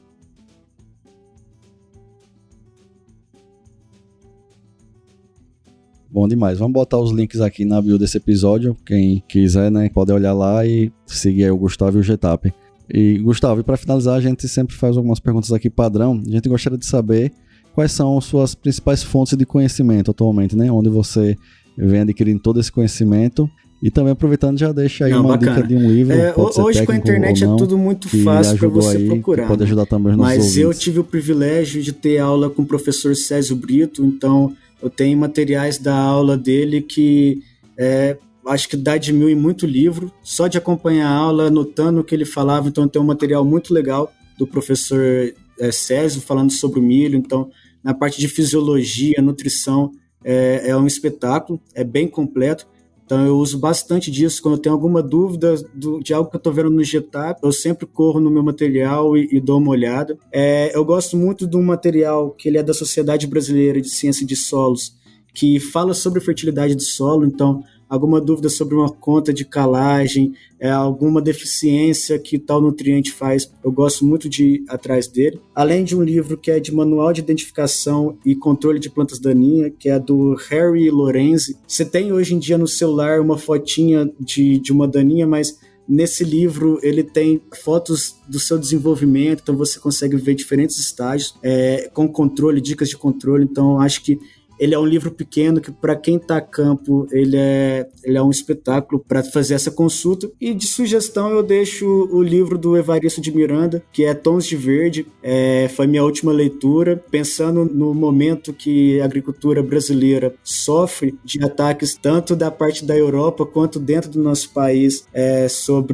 Bom demais. Vamos botar os links aqui na bio desse episódio. Quem quiser, né, pode olhar lá e seguir aí o Gustavo e o G T A P. E, Gustavo, e para finalizar, a gente sempre faz algumas perguntas aqui padrão. A gente gostaria de saber quais são suas principais fontes de conhecimento atualmente, né? Onde você vem adquirindo todo esse conhecimento. E também aproveitando, já deixa aí não, uma bacana. dica de um livro. É, pode ser hoje com a internet não, é tudo muito fácil para você aí, procurar. Pode ajudar também os nossos Mas ouvintes. eu tive o privilégio de ter aula com o professor Césio Brito, então eu tenho materiais da aula dele que é, acho que dá de mil em muito livro, só de acompanhar a aula, anotando o que ele falava. Então tem um material muito legal do professor é, Césio falando sobre o milho. Então, na parte de fisiologia, nutrição, é, é um espetáculo, é bem completo. Então eu uso bastante disso quando eu tenho alguma dúvida do, de algo que eu estou vendo no G T A P, eu sempre corro no meu material e, e dou uma olhada. É, eu gosto muito de um material que ele é da Sociedade Brasileira de Ciência de Solos, que fala sobre fertilidade do solo. Então, alguma dúvida sobre uma conta de calagem, é, alguma deficiência que tal nutriente faz, eu gosto muito de ir atrás dele. Além de um livro que é de Manual de Identificação e Controle de Plantas Daninhas, que é do Harry Lorenzi. Você tem hoje em dia no celular uma fotinha de, de uma daninha, mas nesse livro ele tem fotos do seu desenvolvimento, então você consegue ver diferentes estágios, é, com controle, dicas de controle. Então acho que ele é um livro pequeno que, para quem está a campo, ele é, ele é um espetáculo para fazer essa consulta. E de sugestão eu deixo o livro do Evaristo de Miranda, que é Tons de Verde. É, foi minha última leitura, pensando no momento que a agricultura brasileira sofre de ataques tanto da parte da Europa quanto dentro do nosso país, é,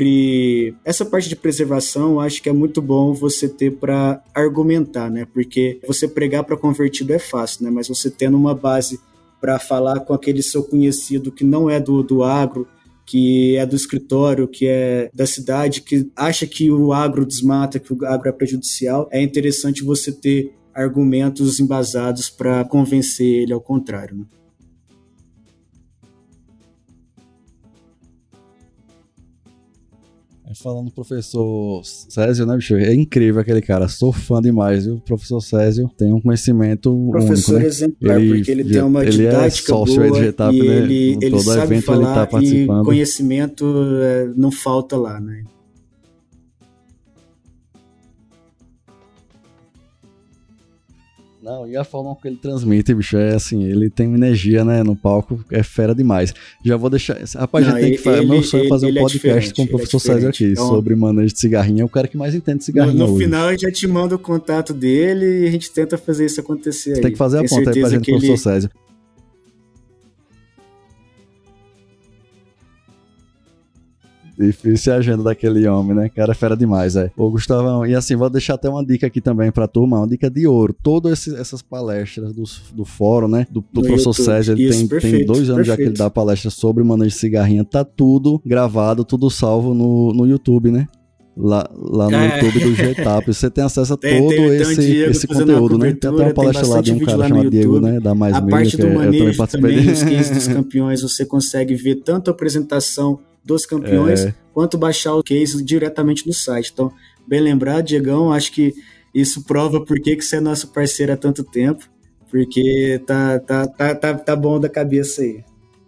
sobre essa parte de preservação. Eu acho que é muito bom você ter para argumentar, né? Porque você pregar para convertido é fácil, né? Mas você tendo uma base para falar com aquele seu conhecido que não é do, do agro, que é do escritório, que é da cidade, que acha que o agro desmata, que o agro é prejudicial, é interessante você ter argumentos embasados para convencer ele ao contrário, né? Falando do professor Césio, né, bicho? É incrível aquele cara. Sou fã demais, viu? O professor Césio tem um conhecimento professor único, né? exemplar, ele, porque ele tem uma ele didática é sócio boa aí do G T A P, e né? ele, No ele todo sabe evento falar ele tá participando. e conhecimento é, não falta lá, né? Não, e a forma que ele transmite, bicho, é assim, ele tem uma energia, né, no palco, é fera demais. Já vou deixar, rapaz, Não, a gente tem que fazer, ele, meu sonho é fazer ele um é podcast com o professor é Césio aqui, então, sobre manejo de cigarrinho, é o cara que mais entende de cigarrinho No, no hoje. final, eu já te mando o contato dele e a gente tenta fazer isso acontecer. Você aí. tem que fazer a Tenho ponta aí pra gente, ele... professor Césio. Difícil a agenda daquele homem, né? Cara, é fera demais, é. Ô, Gustavão, e assim, vou deixar até uma dica aqui também pra turma, uma dica de ouro. Todas essas palestras do, do fórum, né? Do, do professor YouTube. Césio, ele Isso, tem, perfeito, tem dois anos perfeito. já que ele dá palestra sobre manejo de cigarrinha. Tá tudo gravado, tudo salvo no, no YouTube, né? Lá, lá no é. YouTube do G T A P. Você tem acesso a tem, todo tem, esse, tem um esse conteúdo, né? Tem até uma palestra lá de um cara chamado Diego, né? Da Mais A Milha, parte que do é, manejo eu também participei também, dele. os cases dos campeões, você consegue ver tanto a apresentação dos campeões, é. quanto baixar o case diretamente no site. Então, bem lembrado, Diegão, acho que isso prova por que você é nosso parceiro há tanto tempo, porque tá, tá, tá, tá, tá bom da cabeça aí.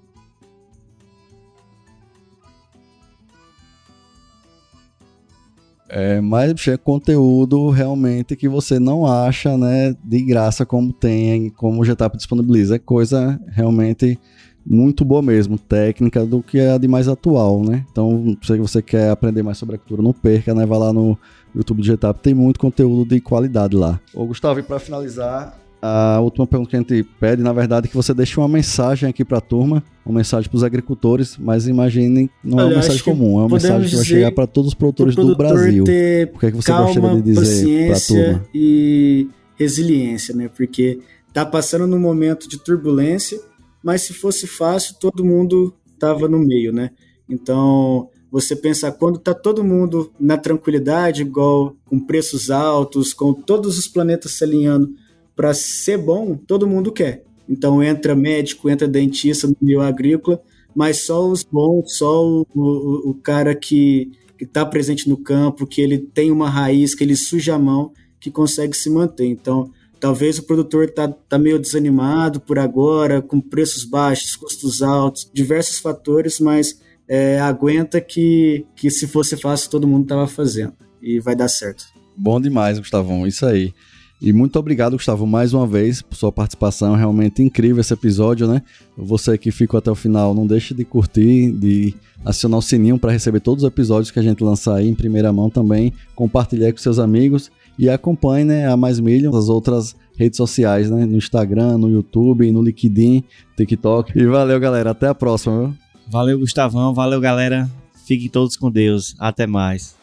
É, mas bicho, é conteúdo realmente que você não acha, né, de graça como tem, como o G T A P disponibiliza. É coisa realmente muito boa mesmo, técnica do que a de mais atual, né? Então, se você quer aprender mais sobre a cultura, não perca, né? Vai lá no YouTube do G T A P, tem muito conteúdo de qualidade lá. Ô, Gustavo, e para finalizar, a última pergunta que a gente pede, na verdade, é que você deixe uma mensagem aqui para a turma, uma mensagem para os agricultores, mas imaginem, não é uma mensagem comum, é uma mensagem que vai chegar para todos os produtores do Brasil. O que é que você calma, gostaria de dizer para a turma? E resiliência, né? Porque tá passando num momento de turbulência, mas se fosse fácil, todo mundo estava no meio, né? Então, você pensa, quando tá todo mundo na tranquilidade, igual com preços altos, com todos os planetas se alinhando para ser bom, todo mundo quer. Então, entra médico, entra dentista no meio agrícola, mas só os bons, só o, o, o cara que está presente no campo, que ele tem uma raiz, que ele suja a mão, que consegue se manter. Então, talvez o produtor tá, tá meio desanimado por agora, com preços baixos, custos altos, diversos fatores, mas é, aguenta que, que se fosse fácil todo mundo estava fazendo e vai dar certo. Bom demais, Gustavão, isso aí. E muito obrigado, Gustavo, mais uma vez por sua participação, realmente incrível esse episódio, né? Você que ficou até o final, não deixe de curtir, de acionar o sininho para receber todos os episódios que a gente lançar aí em primeira mão também, compartilhar com seus amigos e acompanhe, né, a Mais Milha, as outras redes sociais, né, no Instagram, no YouTube, no LinkedIn, TikTok. E valeu, galera, até a próxima, viu? Valeu, Gustavão, valeu, galera. Fiquem todos com Deus, até mais.